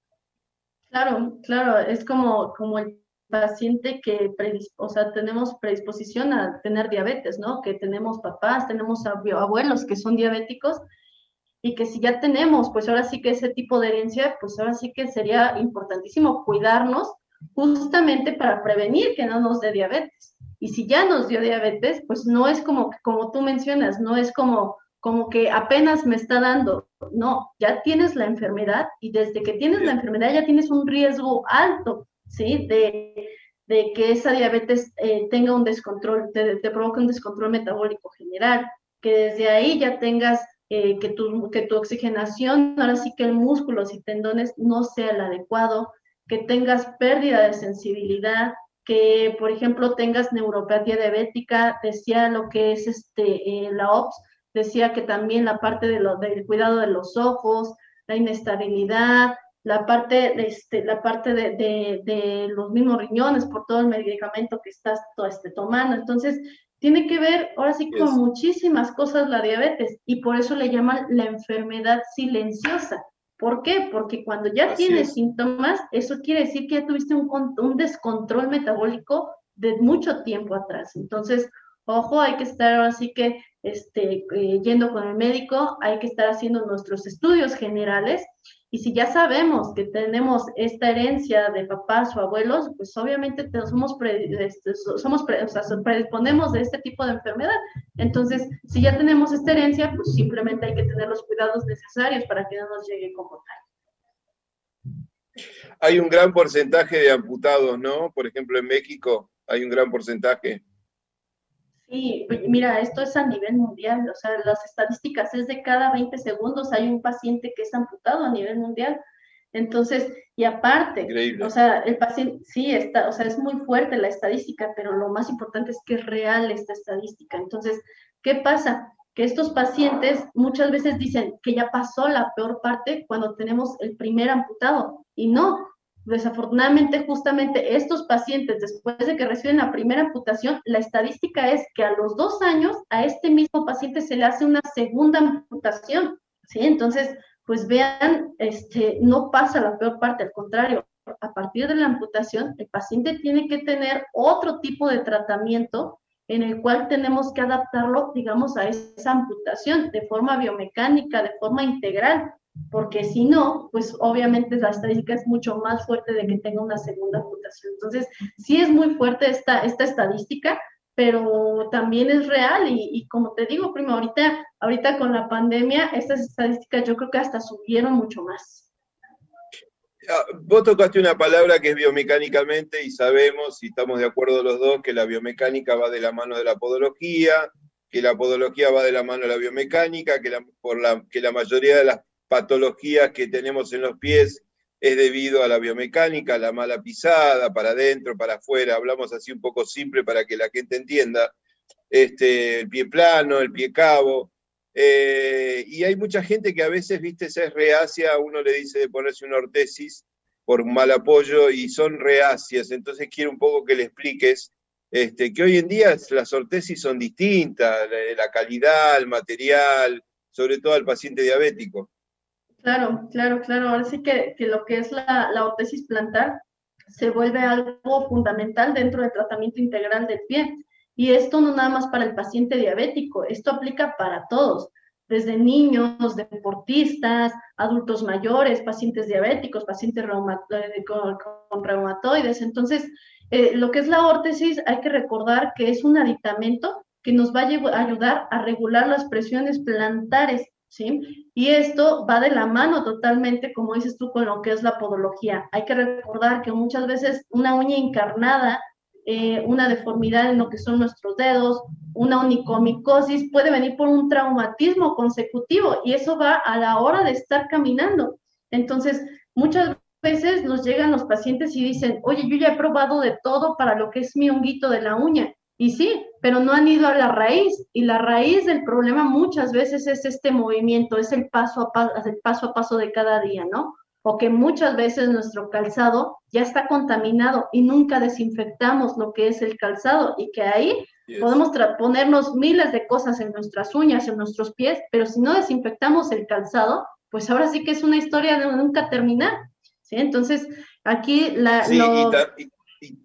Claro, claro, es como, como el paciente que, predis- o sea, tenemos predisposición a tener diabetes, ¿no? Que tenemos papás, tenemos abue- abuelos que son diabéticos y que si ya tenemos, pues ahora sí que ese tipo de herencia, pues ahora sí que sería importantísimo cuidarnos justamente para prevenir que no nos dé diabetes. Y si ya nos dio diabetes, pues no es como, como tú mencionas, no es como, como que apenas me está dando, no, ya tienes la enfermedad y desde que tienes la Bien. enfermedad ya tienes un riesgo alto, ¿sí? De, de que esa diabetes eh, tenga un descontrol, te, te provoque un descontrol metabólico general, que desde ahí ya tengas eh, que, tu, que tu oxigenación, ahora sí que el músculos y tendones no sea el adecuado, que tengas pérdida de sensibilidad, que por ejemplo tengas neuropatía diabética, decía lo que es este, eh, la O P S, decía que también la parte de lo, del cuidado de los ojos, la inestabilidad, la parte, este, la parte de, de, de, los mismos riñones por todo el medicamento que estás todo, este, tomando. Entonces, tiene que ver ahora sí con Yes. muchísimas cosas la diabetes y por eso le llaman la enfermedad silenciosa. ¿Por qué? Porque cuando ya Así tienes es. síntomas, eso quiere decir que ya tuviste un, un descontrol metabólico de mucho tiempo atrás. Entonces, ojo, hay que estar ahora sí que este, eh, yendo con el médico, hay que estar haciendo nuestros estudios generales y si ya sabemos que tenemos esta herencia de papás o abuelos, pues obviamente te, somos, pre, este, somos pre, o sea, predisponemos de este tipo de enfermedad. Entonces, si ya tenemos esta herencia, pues simplemente hay que tener los cuidados necesarios para que no nos llegue como tal. Hay un gran porcentaje de amputados, ¿no? Por ejemplo, en México hay un gran porcentaje. Sí, mira, esto es a nivel mundial, o sea, las estadísticas es de cada veinte segundos hay un paciente que es amputado a nivel mundial. Entonces, y aparte, o Increíble. sea, el paciente, sí, está, o sea, es muy fuerte la estadística, pero lo más importante es que es real esta estadística. Entonces, ¿qué pasa? Que estos pacientes muchas veces dicen que ya pasó la peor parte cuando tenemos el primer amputado, y no, desafortunadamente, justamente estos pacientes, después de que reciben la primera amputación, la estadística es que a los dos años a este mismo paciente se le hace una segunda amputación, ¿sí? Entonces, pues vean, este, no pasa la peor parte, al contrario, a partir de la amputación, el paciente tiene que tener otro tipo de tratamiento en el cual tenemos que adaptarlo, digamos, a esa amputación de forma biomecánica, de forma integral, porque si no, pues obviamente la estadística es mucho más fuerte de que tenga una segunda amputación. Entonces, sí es muy fuerte esta, esta estadística, pero también es real y, y como te digo, primo, ahorita, ahorita con la pandemia, estas estadísticas yo creo que hasta subieron mucho más. Vos tocaste una palabra que es biomecánicamente y sabemos, y estamos de acuerdo los dos, que la biomecánica va de la mano de la podología, que la podología va de la mano de la biomecánica, que la, por la, que la mayoría de las patologías que tenemos en los pies es debido a la biomecánica, la mala pisada, para adentro, para afuera, hablamos así un poco simple para que la gente entienda, este, el pie plano, el pie cabo, eh, y hay mucha gente que a veces, viste, se es reacia, uno le dice de ponerse una ortesis por un mal apoyo y son reacias, entonces quiero un poco que le expliques este, que hoy en día las ortesis son distintas, la, la calidad, el material, sobre todo al paciente diabético. Claro, claro, claro. Ahora sí que, que lo que es la, la ortesis plantar se vuelve algo fundamental dentro del tratamiento integral del pie. Y esto no nada más para el paciente diabético, esto aplica para todos. desde niños, deportistas, adultos mayores, pacientes diabéticos, pacientes reuma, eh, con, con reumatoides. Entonces, eh, lo que es la órtesis, hay que recordar que es un aditamento que nos va a ayudar a regular las presiones plantares, ¿sí? Y esto va de la mano totalmente, como dices tú, con lo que es la podología. Hay que recordar que muchas veces una uña encarnada, eh, una deformidad en lo que son nuestros dedos, una onicomicosis, puede venir por un traumatismo consecutivo y eso va a la hora de estar caminando. Entonces, muchas veces nos llegan los pacientes y dicen, oye, yo ya he probado de todo para lo que es mi honguito de la uña. Y sí, pero no han ido a la raíz, y la raíz del problema muchas veces es este movimiento, es el paso a paso, el paso a paso de cada día, ¿no? O que muchas veces nuestro calzado ya está contaminado y nunca desinfectamos lo que es el calzado, y que ahí yes. podemos ponernos miles de cosas en nuestras uñas, en nuestros pies, pero si no desinfectamos el calzado, pues ahora sí que es una historia de nunca terminar, ¿sí? Entonces, aquí la... Sí, lo... y, y,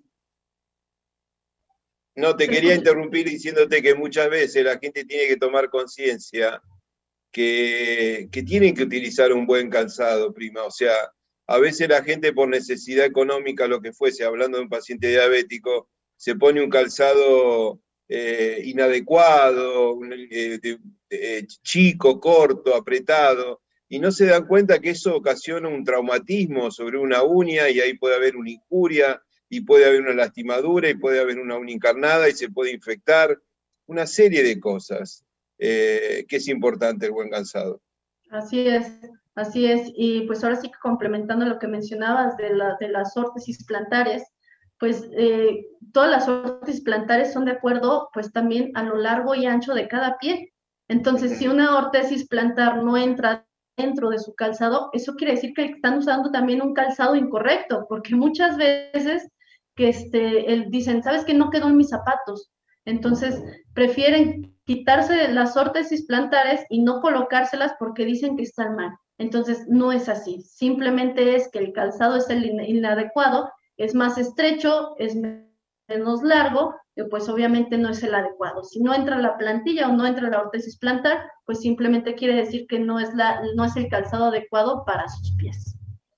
No, te quería interrumpir diciéndote que muchas veces la gente tiene que tomar conciencia que, que tienen que utilizar un buen calzado, prima. O sea, a veces la gente por necesidad económica, lo que fuese, hablando de un paciente diabético, se pone un calzado eh, inadecuado, eh, de, de, chico, corto, apretado, y no se dan cuenta que eso ocasiona un traumatismo sobre una uña y ahí puede haber una injuria, y puede haber una lastimadura, y puede haber una uña encarnada, y se puede infectar, una serie de cosas, eh, que es importante el buen calzado. Así es, así es, y pues ahora sí que complementando lo que mencionabas de, la, de las órtesis plantares, pues eh, todas las órtesis plantares son de acuerdo pues también a lo largo y ancho de cada pie. Entonces, si una órtesis plantar no entra dentro de su calzado, eso quiere decir que están usando también un calzado incorrecto, porque muchas veces que este, el, dicen, ¿sabes qué? No quedó en mis zapatos. Entonces, prefieren quitarse las órtesis plantares y no colocárselas porque dicen que están mal. Entonces, no es así. Simplemente es que el calzado es el inadecuado, es más estrecho, es menos largo, y pues obviamente no es el adecuado. Si no entra la plantilla o no entra la órtesis plantar, pues simplemente quiere decir que no es, la, no es el calzado adecuado para sus pies.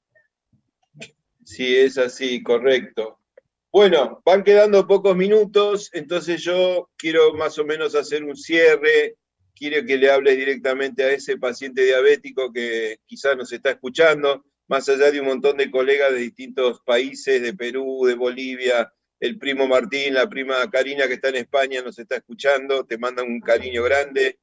Sí, es así, correcto. Bueno, van quedando pocos minutos, entonces yo quiero más o menos hacer un cierre, quiero que le hables directamente a ese paciente diabético que quizás nos está escuchando, más allá de un montón de colegas de distintos países, de Perú, de Bolivia, el primo Martín, la prima Karina que está en España nos está escuchando, te mandan un cariño grande.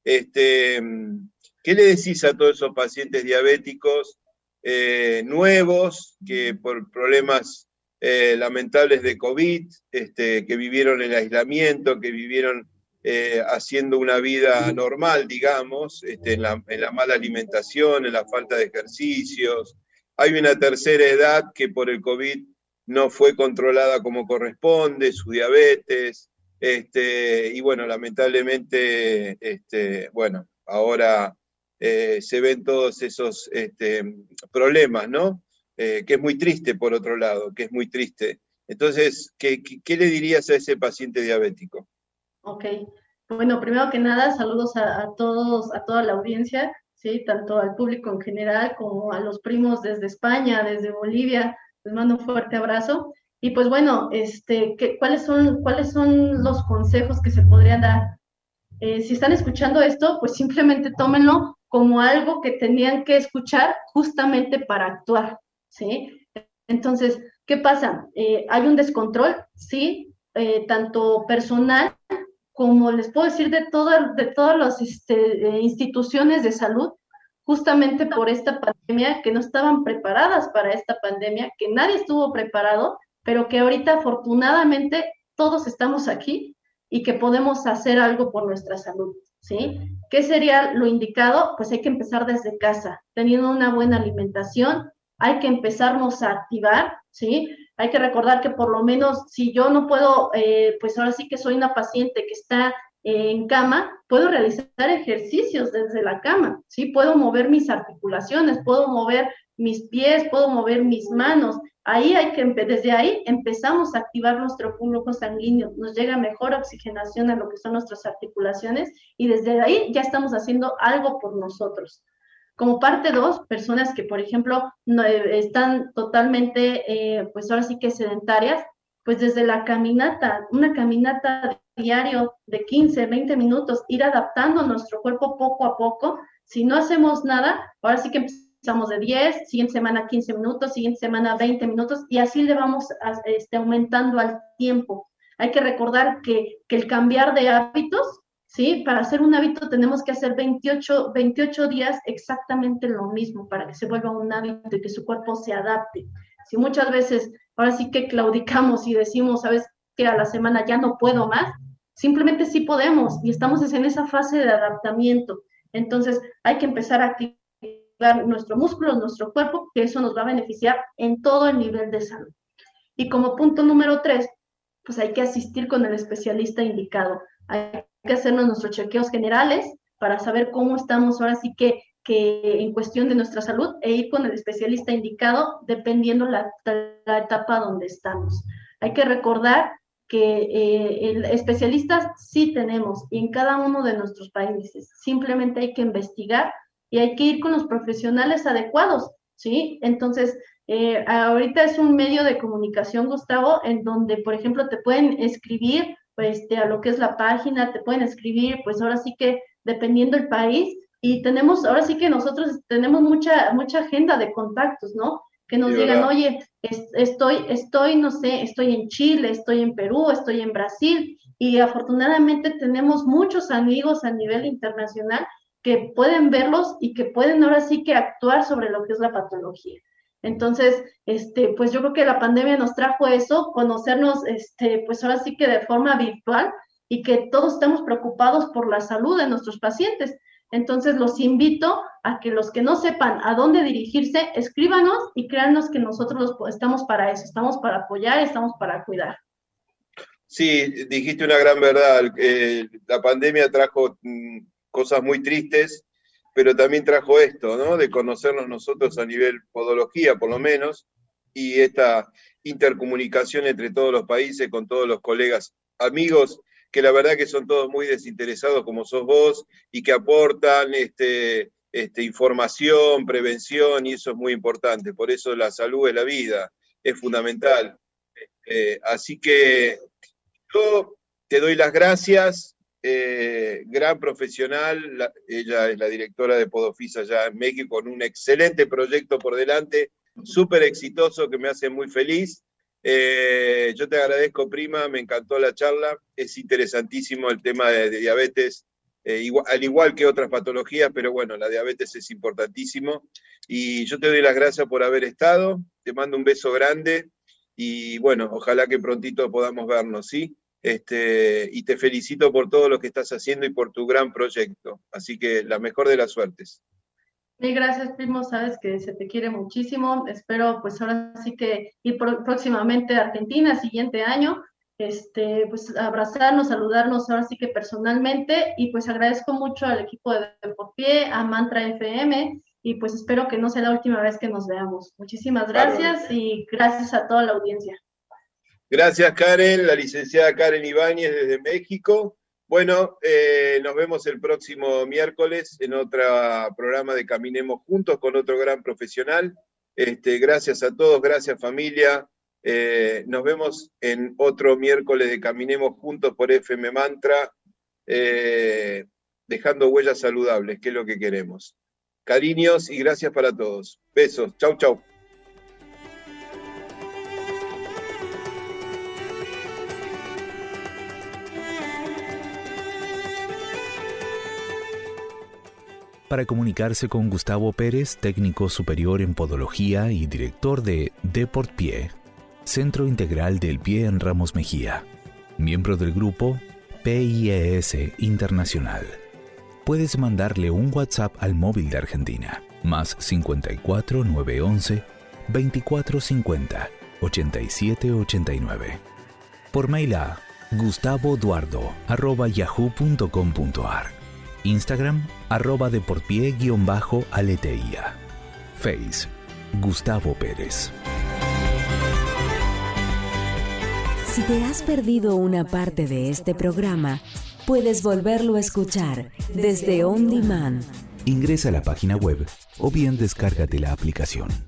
Este, ¿qué le decís a todos esos pacientes diabéticos eh, nuevos que por problemas Eh, lamentables de COVID, este, que vivieron el aislamiento, que vivieron eh, haciendo una vida normal, digamos, este, en, la, en la mala alimentación, en la falta de ejercicios? Hay una tercera edad que por el COVID no fue controlada como corresponde, su diabetes, este, y bueno, lamentablemente, este, bueno, ahora eh, se ven todos esos este, problemas, ¿no? Eh, que es muy triste por otro lado, que es muy triste. Entonces, ¿qué, qué, qué le dirías a ese paciente diabético? Ok, bueno, primero que nada, saludos a, a todos, a toda la audiencia, ¿sí? Tanto al público en general como a los primos desde España, desde Bolivia, les mando un fuerte abrazo. Y pues bueno, este, ¿qué, cuáles, son, ¿cuáles son los consejos que se podrían dar? Eh, si están escuchando esto, pues simplemente tómenlo como algo que tenían que escuchar justamente para actuar, ¿sí? Entonces, ¿qué pasa? Eh, hay un descontrol, sí, eh, tanto personal como les puedo decir de, todo, de todas las este, eh, instituciones de salud, justamente por esta pandemia, que no estaban preparadas para esta pandemia, que nadie estuvo preparado, pero que ahorita afortunadamente todos estamos aquí y que podemos hacer algo por nuestra salud, ¿sí? ¿Qué sería lo indicado? Pues hay que empezar desde casa, teniendo una buena alimentación, hay que empezarnos a activar, ¿sí? Hay que recordar que por lo menos si yo no puedo, eh, pues ahora sí que soy una paciente que está eh, en cama, puedo realizar ejercicios desde la cama, ¿sí? Puedo mover mis articulaciones, puedo mover mis pies, puedo mover mis manos. Ahí hay que, desde ahí empezamos a activar nuestro flujo sanguíneo, nos llega mejor oxigenación a lo que son nuestras articulaciones y desde ahí ya estamos haciendo algo por nosotros. Como parte dos, personas que, por ejemplo, no, eh, están totalmente, eh, pues ahora sí que sedentarias, pues desde la caminata, una caminata diario de quince, veinte minutos, ir adaptando nuestro cuerpo poco a poco. Si no hacemos nada, ahora sí que empezamos de diez, siguiente semana quince minutos, siguiente semana veinte minutos, y así le vamos a, este, aumentando al tiempo. Hay que recordar que, que el cambiar de hábitos, ¿sí? Para hacer un hábito tenemos que hacer veintiocho, veintiocho días exactamente lo mismo para que se vuelva un hábito y que su cuerpo se adapte. Si muchas veces ahora sí que claudicamos y decimos, ¿sabes qué? A la semana ya no puedo más, simplemente sí podemos y estamos en esa fase de adaptamiento. Entonces hay que empezar a activar nuestro músculo, nuestro cuerpo, que eso nos va a beneficiar en todo el nivel de salud. Y como punto número tres, pues hay que asistir con el especialista indicado. Hay que hacernos nuestros chequeos generales para saber cómo estamos ahora sí que, que en cuestión de nuestra salud e ir con el especialista indicado dependiendo la, la etapa donde estamos. Hay que recordar que eh, el especialistas sí tenemos y en cada uno de nuestros países. Simplemente hay que investigar y hay que ir con los profesionales adecuados, ¿sí? Entonces, eh, ahorita es un medio de comunicación, Gustavo, en donde, por ejemplo, te pueden escribir pues, este, a lo que es la página, te pueden escribir, pues ahora sí que dependiendo del país, y tenemos, ahora sí que nosotros tenemos mucha, mucha agenda de contactos, ¿no? Que nos sí, digan, ¿verdad? Oye, es, estoy, estoy, no sé, estoy en Chile, estoy en Perú, estoy en Brasil, y afortunadamente tenemos muchos amigos a nivel internacional que pueden verlos y que pueden ahora sí que actuar sobre lo que es la patología. Entonces, este, pues yo creo que la pandemia nos trajo eso, conocernos, este, pues ahora sí que de forma virtual y que todos estamos preocupados por la salud de nuestros pacientes. Entonces, los invito a que los que no sepan a dónde dirigirse, escríbanos y créanos que nosotros estamos para eso, estamos para apoyar, estamos para cuidar. Sí, dijiste una gran verdad. Eh, la pandemia trajo mm, cosas muy tristes, pero también trajo esto, ¿no? De conocernos nosotros a nivel podología, por lo menos, y esta intercomunicación entre todos los países, con todos los colegas, amigos, que la verdad que son todos muy desinteresados como sos vos, y que aportan este, este, información, prevención, y eso es muy importante. Por eso la salud es la vida, es fundamental. Eh, así que yo te doy las gracias. Eh, gran profesional, la, ella es la directora de Podofis allá en México, con un excelente proyecto por delante, súper exitoso, que me hace muy feliz. Eh, yo te agradezco, prima, me encantó la charla, es interesantísimo el tema de, de diabetes, eh, igual, al igual que otras patologías, pero bueno, la diabetes es importantísimo, y yo te doy las gracias por haber estado, te mando un beso grande, y bueno, ojalá que prontito podamos vernos, ¿sí? Este, y te felicito por todo lo que estás haciendo y por tu gran proyecto. Así que la mejor de las suertes. Mil gracias, primo. Sabes que se te quiere muchísimo. Espero, pues ahora sí que ir próximamente a Argentina, siguiente año. Este, pues abrazarnos, saludarnos ahora sí que personalmente. Y pues agradezco mucho al equipo de Deportpie, a Mantra F M. Y pues espero que no sea la última vez que nos veamos. Muchísimas gracias claro. Y gracias a toda la audiencia. Gracias, Karen, la licenciada Karen Ibáñez desde México. Bueno, eh, nos vemos el próximo miércoles en otro programa de Caminemos Juntos con otro gran profesional. Este, gracias a todos, gracias familia. Eh, nos vemos en otro miércoles de Caminemos Juntos por F M Mantra, eh, dejando huellas saludables, que es lo que queremos. Cariños y gracias para todos. Besos. Chau, chau. Para comunicarse con Gustavo Pérez, técnico superior en podología y director de Deportpie, Centro Integral del Pie en Ramos Mejía, miembro del grupo P I E S Internacional. Puedes mandarle un WhatsApp al móvil de Argentina, más cincuenta y cuatro, nueve once, veinticuatro cincuenta, ochenta y siete ochenta y nueve. Por mail a gustavoduardo arroba yahoo punto com punto ar. Instagram, arroba deportpie-aleteia. Face, Gustavo Pérez. Si te has perdido una parte de este programa, puedes volverlo a escuchar desde On Demand. Ingresa a la página web o bien descárgate la aplicación.